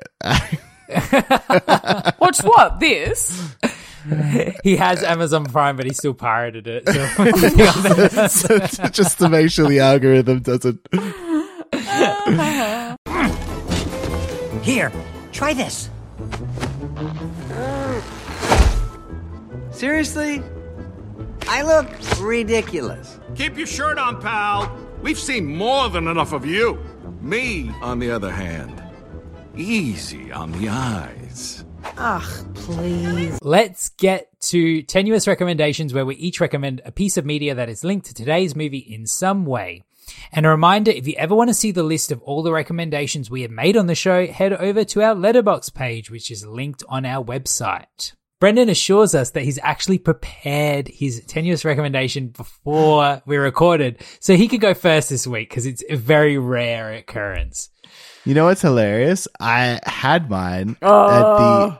Watch what? This? He has Amazon Prime, but he still pirated it. So. So just to make sure the algorithm doesn't... Here, try this. Seriously? I look ridiculous. Keep your shirt on, pal. We've seen more than enough of you. Me, on the other hand, easy on the eyes. Ugh, please. Let's get to tenuous recommendations, where we each recommend a piece of media that is linked to today's movie in some way. And a reminder, if you ever want to see the list of all the recommendations we have made on the show, head over to our Letterboxd page, which is linked on our website. Brendan assures us that he's actually prepared his tenuous recommendation before we recorded, so he could go first this week because it's a very rare occurrence. You know what's hilarious? I had mine at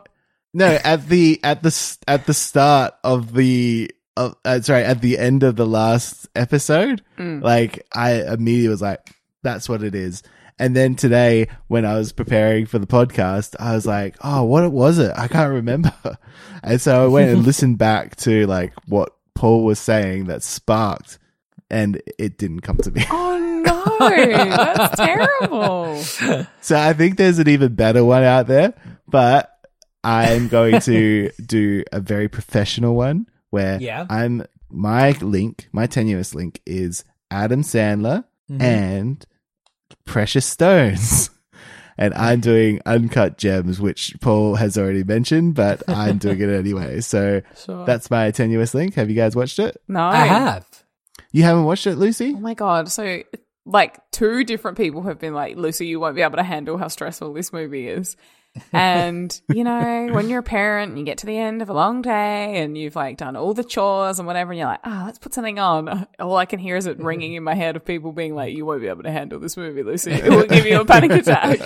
the start of the at the end of the last episode. Like, I immediately was like, that's what it is. And then today, when I was preparing for the podcast, I was like, oh, what was it? I can't remember. And so I went and listened back to like what Paul was saying that sparked, and it didn't come to me. Oh no, that's terrible. So I think there's an even better one out there, but I'm going to do a very professional one where my tenuous link is Adam Sandler and Precious Stones. And I'm doing Uncut Gems, which Paul has already mentioned, but I'm doing it anyway. So that's my tenuous link. Have you guys watched it? No. I have. You haven't watched it, Lucy? Oh my God. So, like, 2 different people have been like, Lucy, you won't be able to handle how stressful this movie is. And, you know, when you're a parent and you get to the end of a long day and you've like done all the chores and whatever, and you're like, let's put something on. All I can hear is it ringing in my head of people being like, you won't be able to handle this movie, Lucy. It will give you a panic attack.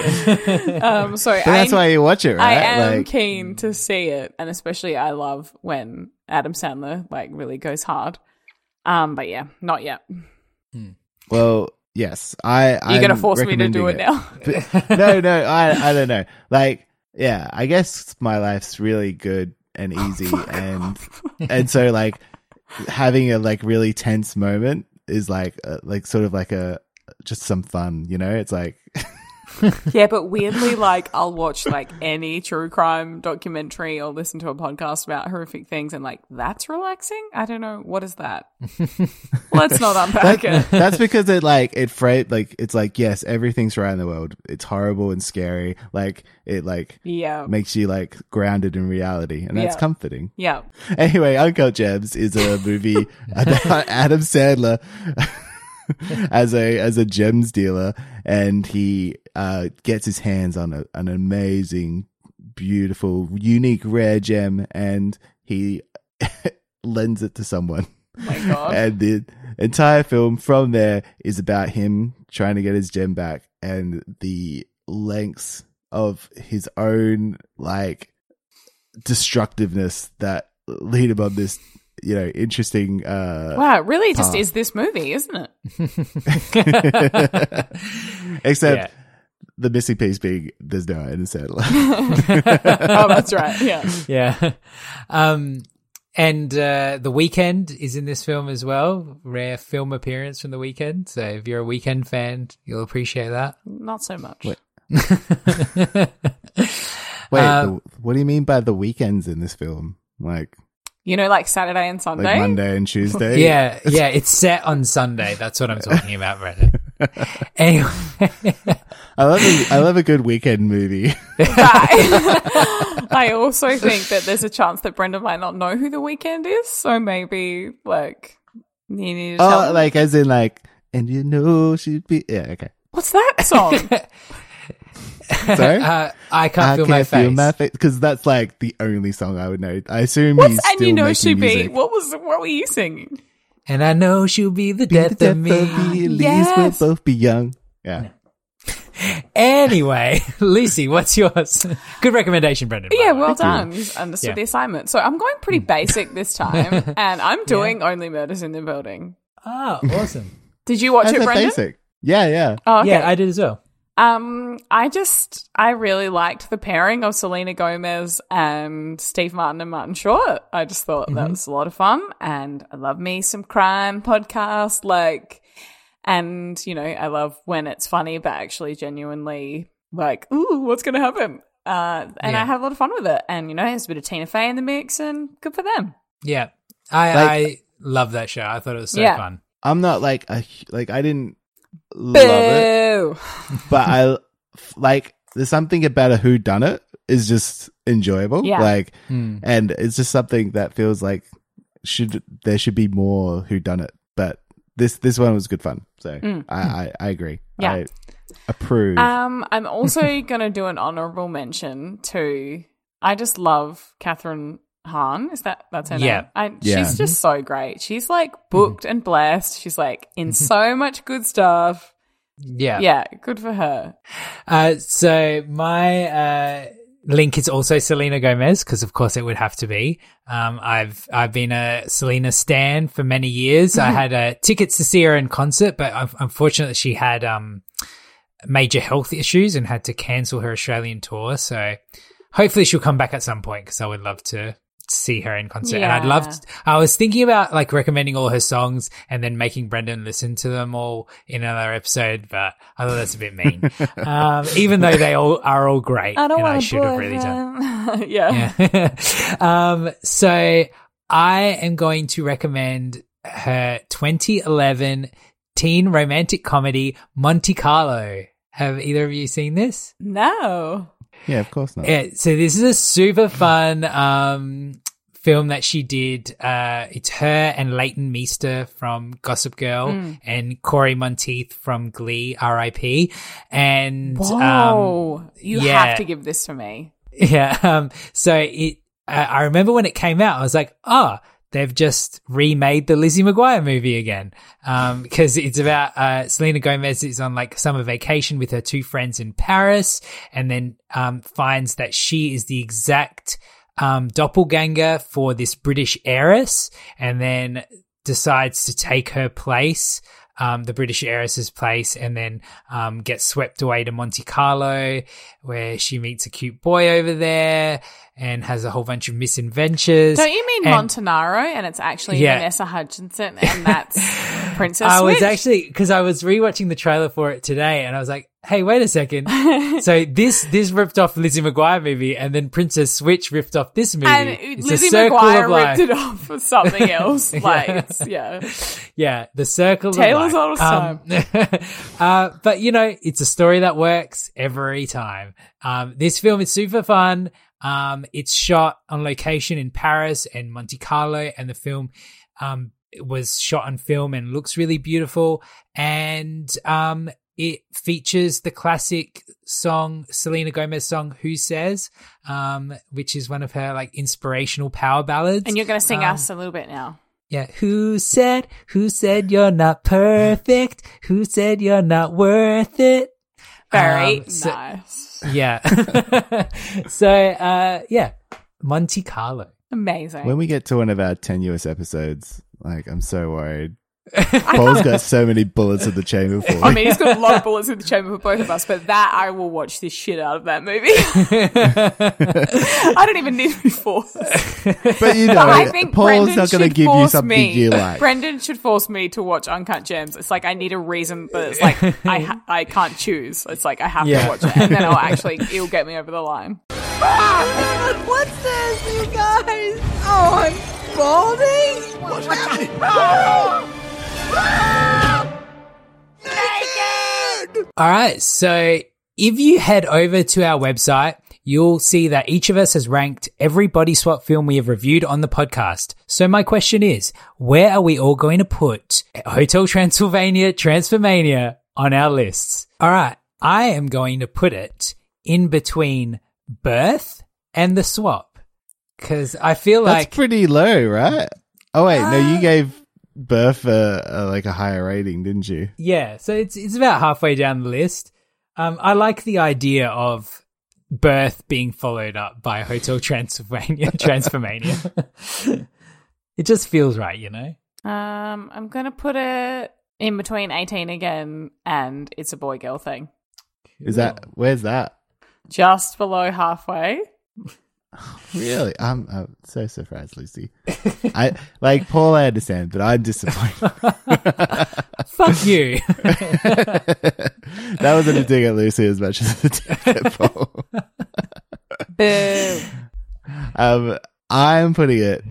So that's why you watch it, right? I am keen to see it. And especially I love when Adam Sandler like really goes hard. But yeah, not yet. Well, yes, you're going to force me to do it now. No, I don't know. Like, yeah, I guess my life's really good and easy, and so like having a like really tense moment is like sort of like just some fun, you know? It's like yeah, but weirdly, like I'll watch like any true crime documentary or listen to a podcast about horrific things, and like that's relaxing. I don't know, what is that? Let's not unpack it. That's because it's like, yes, everything's right in the world. It's horrible and scary. Like it makes you like grounded in reality, and that's comforting. Yeah. Anyway, Uncut Gems is a movie about Adam Sandler as a gems dealer, and he gets his hands on an amazing, beautiful, unique, rare gem, and he lends it to someone. Oh my God. And the entire film from there is about him trying to get his gem back, and the lengths of his own like destructiveness that lead him on this, you know, interesting wow, it really just is this movie, isn't it? Except the missing piece being there's no Adam Sandler. Oh, that's right. Yeah. And The Weeknd is in this film as well. Rare film appearance from The Weeknd. So if you're a Weeknd fan, you'll appreciate that. Not so much. Wait, what do you mean by The Weeknd's in this film? Like, you know, like Saturday and Sunday? Like Monday and Tuesday? Yeah, it's set on Sunday. That's what I'm talking about, Brendan. Anyway. I love a good weekend movie. I also think that there's a chance that Brendan might not know who The Weeknd is, so maybe, like, you need to tell him. Like, as in, like, and you know she'd be... Yeah, okay. What's that song? Sorry? I can't feel my face. Because that's like the only song I would know. I assume What's he's and still you know making she'd music. be? What were you singing? And I know she'll be the death of me. At least we'll both be young. Yeah. Anyway, Lucy, what's yours? Good recommendation, Brendan. by Yeah, the way. well done. You understood the assignment. So I'm going pretty basic this time, and I'm doing Only Murders in the Building. Oh, awesome. Did you watch How's it, that Brendan? basic? Yeah. Oh, okay. Yeah, I did as well. I really liked the pairing of Selena Gomez and Steve Martin and Martin Short. I just thought that was a lot of fun, and I love me some crime podcast, and I love when it's funny but actually genuinely ooh, what's going to happen? And I had a lot of fun with it, and there's a bit of Tina Fey in the mix, and good for them. Yeah, I love that show. I thought it was so fun. I'm not I didn't love it, but there's something about a whodunit is just enjoyable. Yeah. And it's just something that feels like there should be more whodunit. But this one was good fun. So I agree. Yeah. I approve. I'm also gonna do an honorable mention to. I just love Catherine Hahn. That's her name? She's just so great. She's booked and blessed. She's in so much good stuff. Yeah, good for her. So my link is also Selena Gomez, because of course it would have to be. I've been a Selena stan for many years. I had tickets to see her in concert, but unfortunately she had major health issues and had to cancel her Australian tour. So hopefully she'll come back at some point, because I would love to see her in concert. Yeah. And I was thinking about recommending all her songs and then making Brendan listen to them all in another episode, but I thought that's a bit mean. Even though they are all great. I don't want want to should have really done. Yeah. So I am going to recommend her 2011 teen romantic comedy Monte Carlo. Have either of you seen this? No. Yeah, of course not. Yeah, so this is a super fun film that she did. It's her and Leighton Meester from Gossip Girl and Corey Monteith from Glee, R.I.P. And whoa, you have to give this to me. Yeah. So I remember when it came out, I was like, they've just remade the Lizzie McGuire movie again. Because it's about, Selena Gomez is on summer vacation with her two friends in Paris, and then, finds that she is the exact, doppelganger for this British heiress, and then decides to take her place, the British heiress's place, and then, gets swept away to Monte Carlo, where she meets a cute boy over there and has a whole bunch of misadventures. Don't you mean Montanaro, and it's actually Vanessa Hudgenson, and that's Princess Switch? Was actually, because I was rewatching the trailer for it today, and I was like, hey, wait a second. So this ripped off Lizzie McGuire movie, and then Princess Switch ripped off this movie. And it's Lizzie a circle McGuire of life. ripped it off for something else. Yeah, the circle Taylor's of life. all the time. But it's a story that works every time. This film is super fun. It's shot on location in Paris and Monte Carlo, and the film was shot on film and looks really beautiful. And it features the classic song, Selena Gomez song, Who Says, which is one of her inspirational power ballads. And you're going to sing us a little bit now. Yeah. Who said you're not perfect? Who said you're not worth it? Very nice. Yeah. So, Monte Carlo. Amazing. When we get to one of our tenuous episodes, I'm so worried. Paul's got so many bullets in the chamber for me. I mean, he's got a lot of bullets in the chamber for both of us, but that I will watch the shit out of that movie. I don't even need to be forced. But I think Paul's Brendan not going to should give you force something me. you like. Brendan should force me to watch Uncut Gems. It's I need a reason, but it's I can't choose. It's I have to watch it, and then it'll get me over the line. What's this, you guys? Oh, I'm balding? What's happening? Naked! All right. So if you head over to our website, you'll see that each of us has ranked every body swap film we have reviewed on the podcast. So my question is, where are we all going to put Hotel Transylvania, Transformania on our lists? All right. I am going to put it in between Birth and The Swap, because I feel that's pretty low, right? Oh wait, no, you gave Birth a higher rating, didn't you? Yeah, so it's about halfway down the list. I like the idea of birth being followed up by Hotel Transylvania. Transformania. It just feels right, you know? I'm going to put it in between 18 again and It's a Boy Girl Thing. Where's that? Just below halfway. Really? I'm so surprised, Lucy. I Paul, I understand, but I'm disappointed. Fuck you. That wasn't a dig at Lucy as much as a dig at Paul. Boo. I'm putting it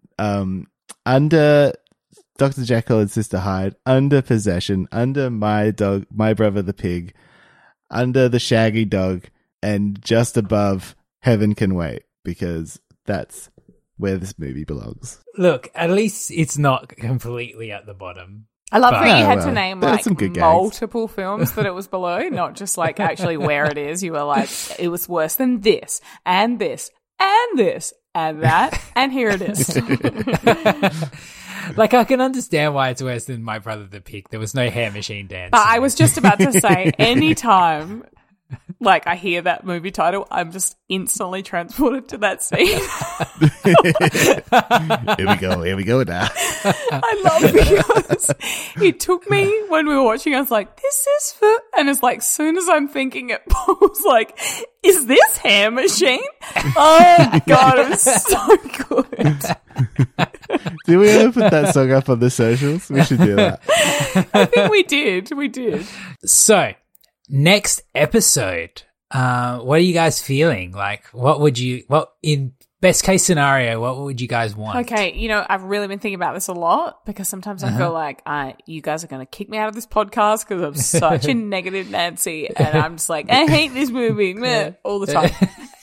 under Dr. Jekyll and Sister Hyde, under Possession, under My Brother the Pig, under The Shaggy Dog, and just above Heaven Can Wait, because that's where this movie belongs. Look, at least it's not completely at the bottom. I love that you had to name like some good multiple films that it was below, not just like actually where it is. You were like, it was worse than this, and this, and this, and that, and here it is. Like, I can understand why it's worse than My Brother the Pig. There was no hair machine dance. But I was just about to say, anytime like I hear that movie title, I'm just instantly transported to that scene. Here we go now. I love it because it took me when we were watching, I was like, this is for, and it's like, soon as I'm thinking it, Paul's like, is this hair machine? Oh God, it was so good. Did we ever put that song up on the socials? We should do that. I think we did. So, next episode, what are you guys feeling? Like, what in best case scenario, what would you guys want? Okay, you know, I've really been thinking about this a lot because sometimes I feel like you guys are going to kick me out of this podcast because I'm such a negative Nancy, and I'm just like, I hate this movie meh, all the time.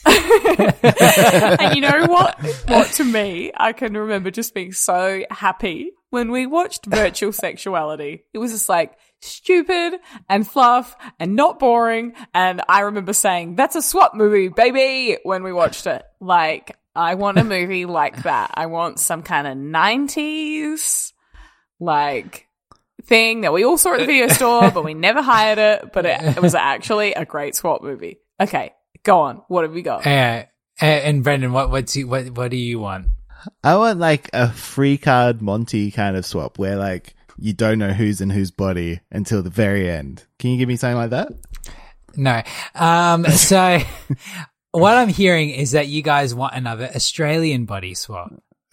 And you know what to me, I can remember just being so happy when we watched Virtual Sexuality. It was just like stupid and fluff and not boring, and I remember saying, that's a SWAT movie, baby, when we watched it. Like, I want a movie like that. I want some kind of 90s like thing that we all saw at the video store, but we never hired it, but it was actually a great SWAT movie. Okay, go on. What have we got? And Brendan, what do you want? I want like a free card Monty kind of swap where like you don't know who's in whose body until the very end. Can you give me something like that? No. So what I'm hearing is that you guys want another Australian body swap.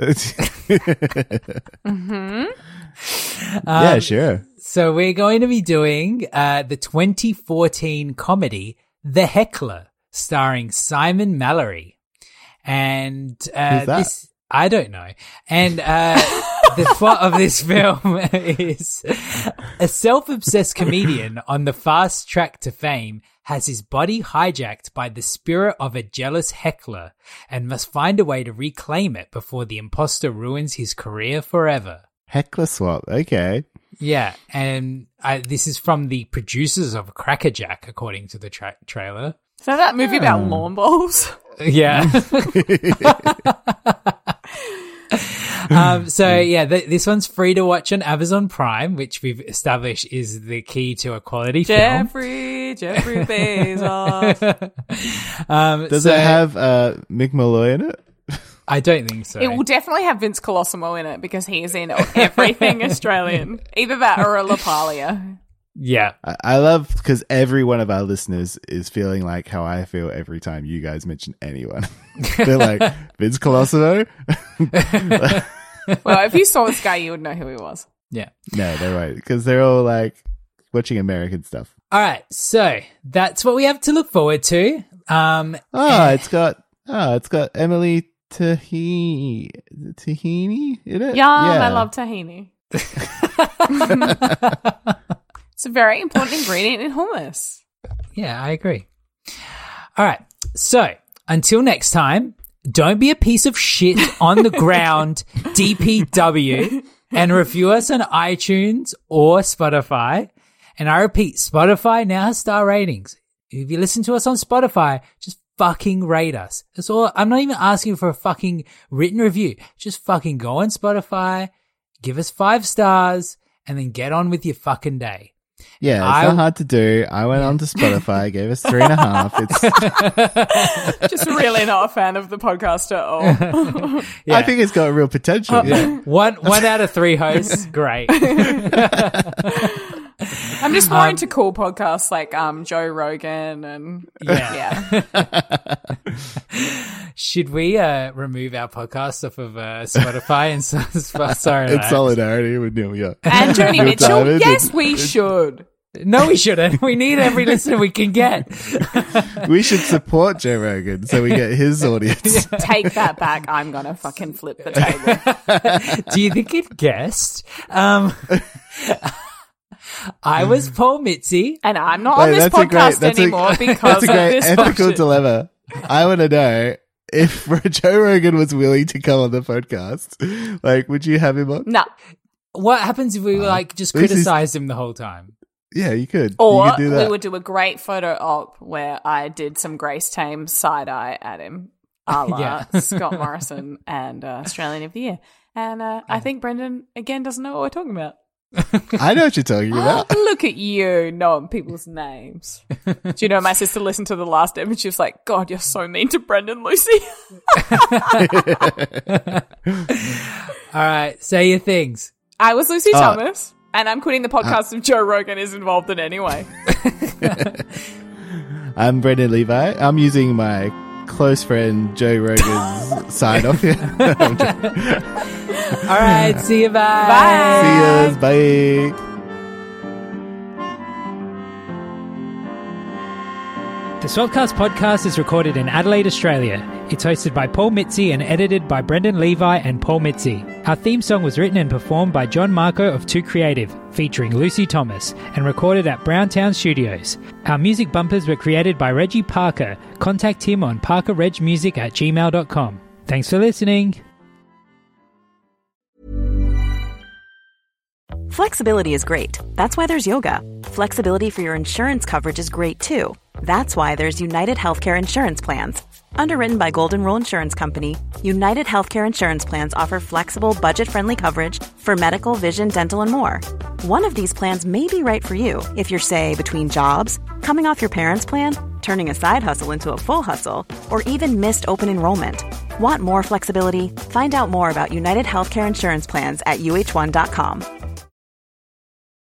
Yeah, sure. So we're going to be doing the 2014 comedy The Heckler, starring Simon Mallory. And this, I don't know. And the plot of this film is a self-obsessed comedian on the fast track to fame has his body hijacked by the spirit of a jealous heckler and must find a way to reclaim it before the imposter ruins his career forever. Heckler swap, okay. Yeah, and this is from the producers of Crackerjack, according to the trailer. Is that movie about lawn bowls? Yeah. This one's free to watch on Amazon Prime, which we've established is the key to a quality film. Jeffrey Bezos. Does it have Mick Molloy in it? I don't think so. It will definitely have Vince Colosimo in it because he is in everything Australian. Either that or a LaPaglia. Yeah. I love because every one of our listeners is feeling like how I feel every time you guys mention anyone. They're like, Vince Colosimo? Well, if you saw this guy, you would know who he was. Yeah. No, they're right. Because they're all like watching American stuff. All right. So that's what we have to look forward to. It's got Emily Tahini in it? Yeah, I love tahini. It's a very important ingredient in hummus. Yeah, I agree. All right. So until next time, don't be a piece of shit on the ground, DPW, and review us on iTunes or Spotify. And I repeat, Spotify now has star ratings. If you listen to us on Spotify, just fucking rate us. That's all. I'm not even asking for a fucking written review. Just fucking go on Spotify, give us 5 stars, and then get on with your fucking day. Yeah, it's not hard to do. I went on to Spotify, gave us 3.5. It's just really not a fan of the podcast at all. I think it's got real potential. One out of 3 hosts, great. I'm just more into cool podcasts like Joe Rogan and yeah. Should we remove our podcast off of Spotify and sorry, in solidarity with Neil Young and Joni Mitchell? Yes, we should. No, we shouldn't. We need every listener we can get. We should support Joe Rogan so we get his audience. Take that back. I'm gonna fucking flip the table. Do you think it guessed? I was Paul Mitzi. And I'm not on this podcast anymore because of this ethical dilemma. I want to know if Joe Rogan was willing to come on the podcast, like, would you have him on? No. What happens if we just criticized him the whole time? Yeah, you could. Or you could do that. we would do a great photo op where I did some Grace Tame side-eye at him, a la Scott Morrison and Australian of the Year. And I think Brendan, again, doesn't know what we're talking about. I know what you're talking about. Look at you knowing people's names. Do you know my sister listened to the last episode and she was like, God, you're so mean to Brendan, Lucy. All right, say your things. I was Lucy Thomas, and I'm quitting the podcast if Joe Rogan is involved in any way. I'm Brendan Levi. I'm using my close friend Joe Rogan's sign off here. All right, see you, bye. Bye. See yous, bye. The Swapcast podcast is recorded in Adelaide, Australia. It's hosted by Paul Mitzi and edited by Brendan Levi and Paul Mitzi. Our theme song was written and performed by John Marco of Too Creative, featuring Lucy Thomas, and recorded at Browntown Studios. Our music bumpers were created by Reggie Parker. Contact him on parkerregmusic@gmail.com. Thanks for listening. Flexibility is great. That's why there's yoga. Flexibility for your insurance coverage is great too. That's why there's United Healthcare Insurance Plans. Underwritten by Golden Rule Insurance Company, United Healthcare Insurance Plans offer flexible, budget-friendly coverage for medical, vision, dental, and more. One of these plans may be right for you if you're, say, between jobs, coming off your parents' plan, turning a side hustle into a full hustle, or even missed open enrollment. Want more flexibility? Find out more about United Healthcare Insurance Plans at uh1.com.